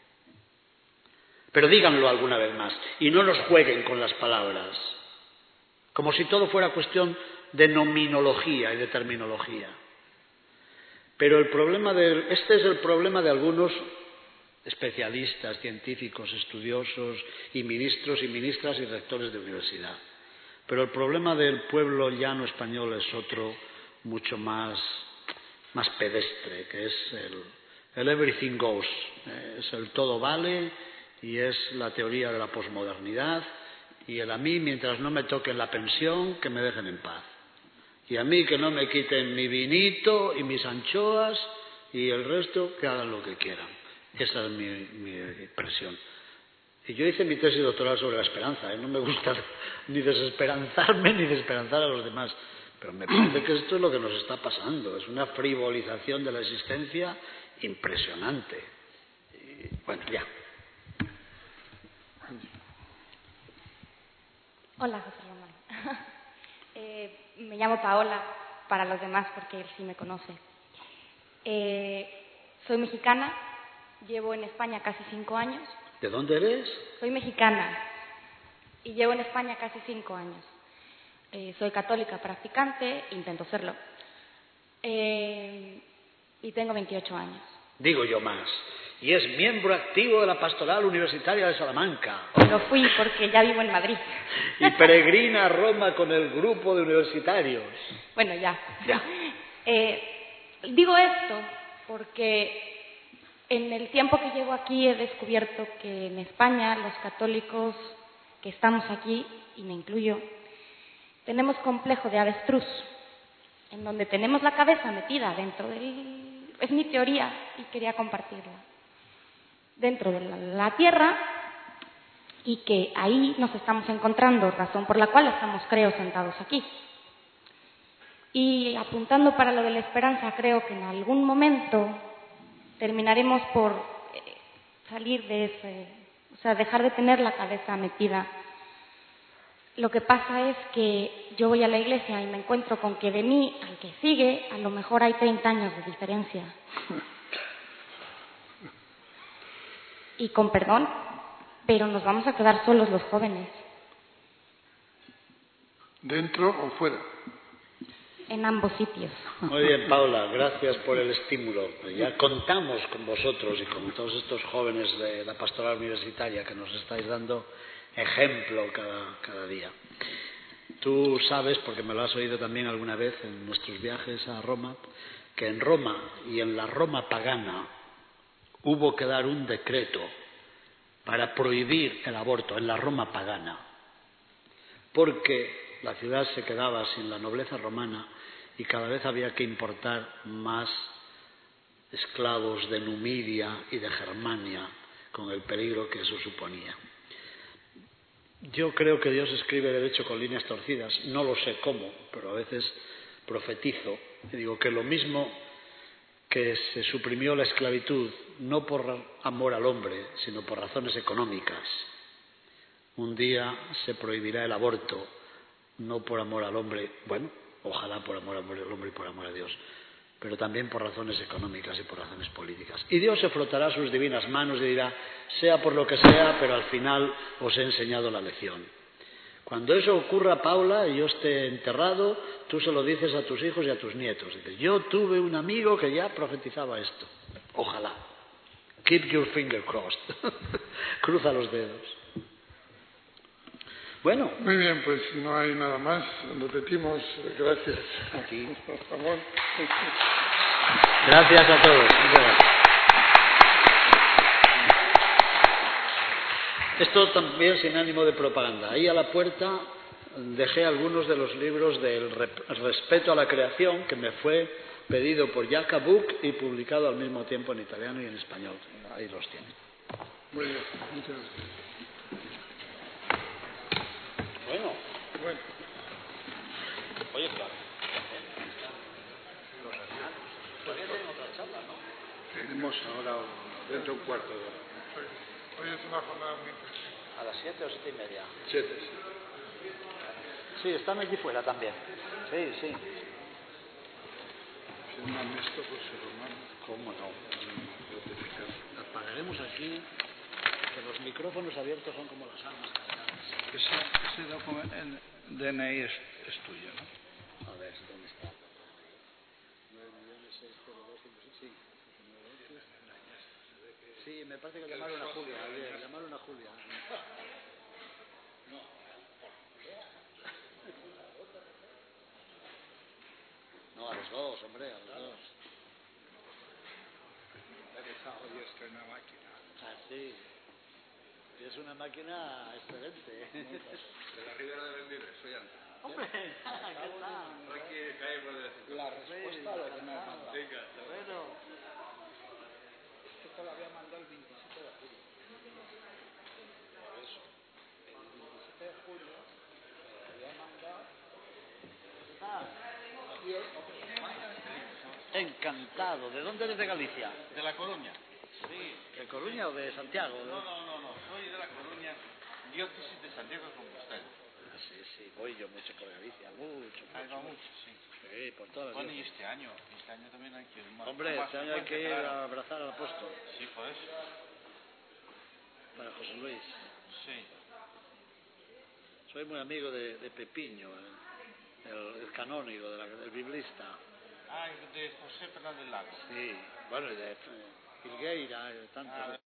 Pero díganlo alguna vez más y no nos jueguen con las palabras, como si todo fuera cuestión de nominología y de terminología. Pero este es el problema de algunos especialistas, científicos, estudiosos y ministros y ministras y rectores de universidad. Pero el problema del pueblo llano español es otro, mucho más pedestre, que es el everything goes, es el todo vale y es la teoría de la posmodernidad y el a mí, mientras no me toquen la pensión, que me dejen en paz. Y a mí que no me quiten mi vinito y mis anchoas y el resto que hagan lo que quieran. Esa es mi impresión. Y yo hice mi tesis doctoral sobre la esperanza, no me gusta ni desesperanzarme ni desesperanzar a los demás, pero me parece que esto es lo que nos está pasando, es una frivolización de la existencia impresionante. Y, bueno, ya. Hola, José Román. Me llamo Paola, para los demás, porque él sí me conoce. Soy mexicana, llevo en España casi 5 años. ¿De dónde eres? Soy mexicana y llevo en España casi 5 años. Soy católica practicante, intento serlo. Y tengo 28 años. Digo yo más. Y es miembro activo de la Pastoral Universitaria de Salamanca. Lo fui porque ya vivo en Madrid. Y peregrina a Roma con el grupo de universitarios. Bueno, ya. Digo esto porque en el tiempo que llevo aquí he descubierto que en España los católicos que estamos aquí, y me incluyo, tenemos complejo de avestruz, en donde tenemos la cabeza metida dentro del... Es mi teoría y quería compartirla. Dentro de la tierra, y que ahí nos estamos encontrando, razón por la cual estamos, creo, sentados aquí. Y apuntando para lo de la esperanza, creo que en algún momento terminaremos por salir de ese, o sea, dejar de tener la cabeza metida. Lo que pasa es que yo voy a la iglesia y me encuentro con que de mí al que sigue, a lo mejor hay 30 años de diferencia. Y con perdón, pero nos vamos a quedar solos los jóvenes. ¿Dentro o fuera? En ambos sitios. Muy bien, Paula, gracias por el estímulo. Ya contamos con vosotros y con todos estos jóvenes de la pastoral universitaria que nos estáis dando ejemplo cada día. Tú sabes, porque me lo has oído también alguna vez en nuestros viajes a Roma, que en Roma y en la Roma pagana hubo que dar un decreto para prohibir el aborto en la Roma pagana, porque la ciudad se quedaba sin la nobleza romana y cada vez había que importar más esclavos de Numidia y de Germania, con el peligro que eso suponía. Yo creo que Dios escribe derecho con líneas torcidas, no lo sé cómo, pero a veces profetizo y digo que lo mismo que se suprimió la esclavitud no por amor al hombre, sino por razones económicas. Un día se prohibirá el aborto, no por amor al hombre, bueno, ojalá por amor al hombre y por amor a Dios, pero también por razones económicas y por razones políticas. Y Dios se frotará sus divinas manos y dirá, sea por lo que sea, pero al final os he enseñado la lección. Cuando eso ocurra, Paula, y yo esté enterrado, tú se lo dices a tus hijos y a tus nietos. Dices, yo tuve un amigo que ya profetizaba esto. Ojalá. Keep your finger crossed. Cruza los dedos. Bueno. Muy bien, pues si no hay nada más, repetimos gracias. Aquí. Por favor. Gracias a todos. Muchas gracias. Esto también sin ánimo de propaganda. Ahí a la puerta dejé algunos de los libros del respeto a la creación que me fue pedido por Jaca Book y publicado al mismo tiempo en italiano y en español. Ahí los tienen. Muy bien, muchas gracias. Bueno. Oye, claro. Todavía tienen otra charla, ¿no? Tenemos ahora dentro de un cuarto de hora. Hoy es una jornada muy interesante. ¿A las 7 o 7:30? 7. Sí, están allí fuera también. Sí, sí. Firman esto, José Román. ¿Cómo no? Apagaremos aquí, que los micrófonos abiertos son como las armas cargadas. Ese documento, el DNI es tuyo, ¿no? A ver, ¿dónde está? 9.602.500, sí. Sí, me parece que llamaron a Julia. Llamaron a Julia. No, a los dos, hombre, a los dos. Hoy está en la máquina. Ah, sí. Es una máquina excelente. De la Ribera de Bendire, soy Ana. ¡Hombre! ¿Qué tal? Aquí caemos de vez en cuando. La respuesta a lo que me has mandado. Venga, Bueno. Esto te lo había mandado el 27 de julio. Por eso. El 27 de julio te lo había mandado. Encantado. ¿De dónde eres de Galicia? De La Coruña. Sí. ¿De Coruña o de Santiago? No. Soy de La Coruña, diócesis de Santiago de Compostela. Sí, voy yo mucho por Galicia, mucho. Ahí va mucho, sí. Sí, por todas las Bueno, y diócesis. este año también hay que ir más. Hombre, más este año hay que ir frecuente, a claro. abrazar al apóstol. Sí, por eso. Para José Luis. Sí. Soy muy amigo de Pepiño, el canónigo, el biblista. Ah, de José Fernández Lago. Sí, bueno, y de Filgueira, y de tantos.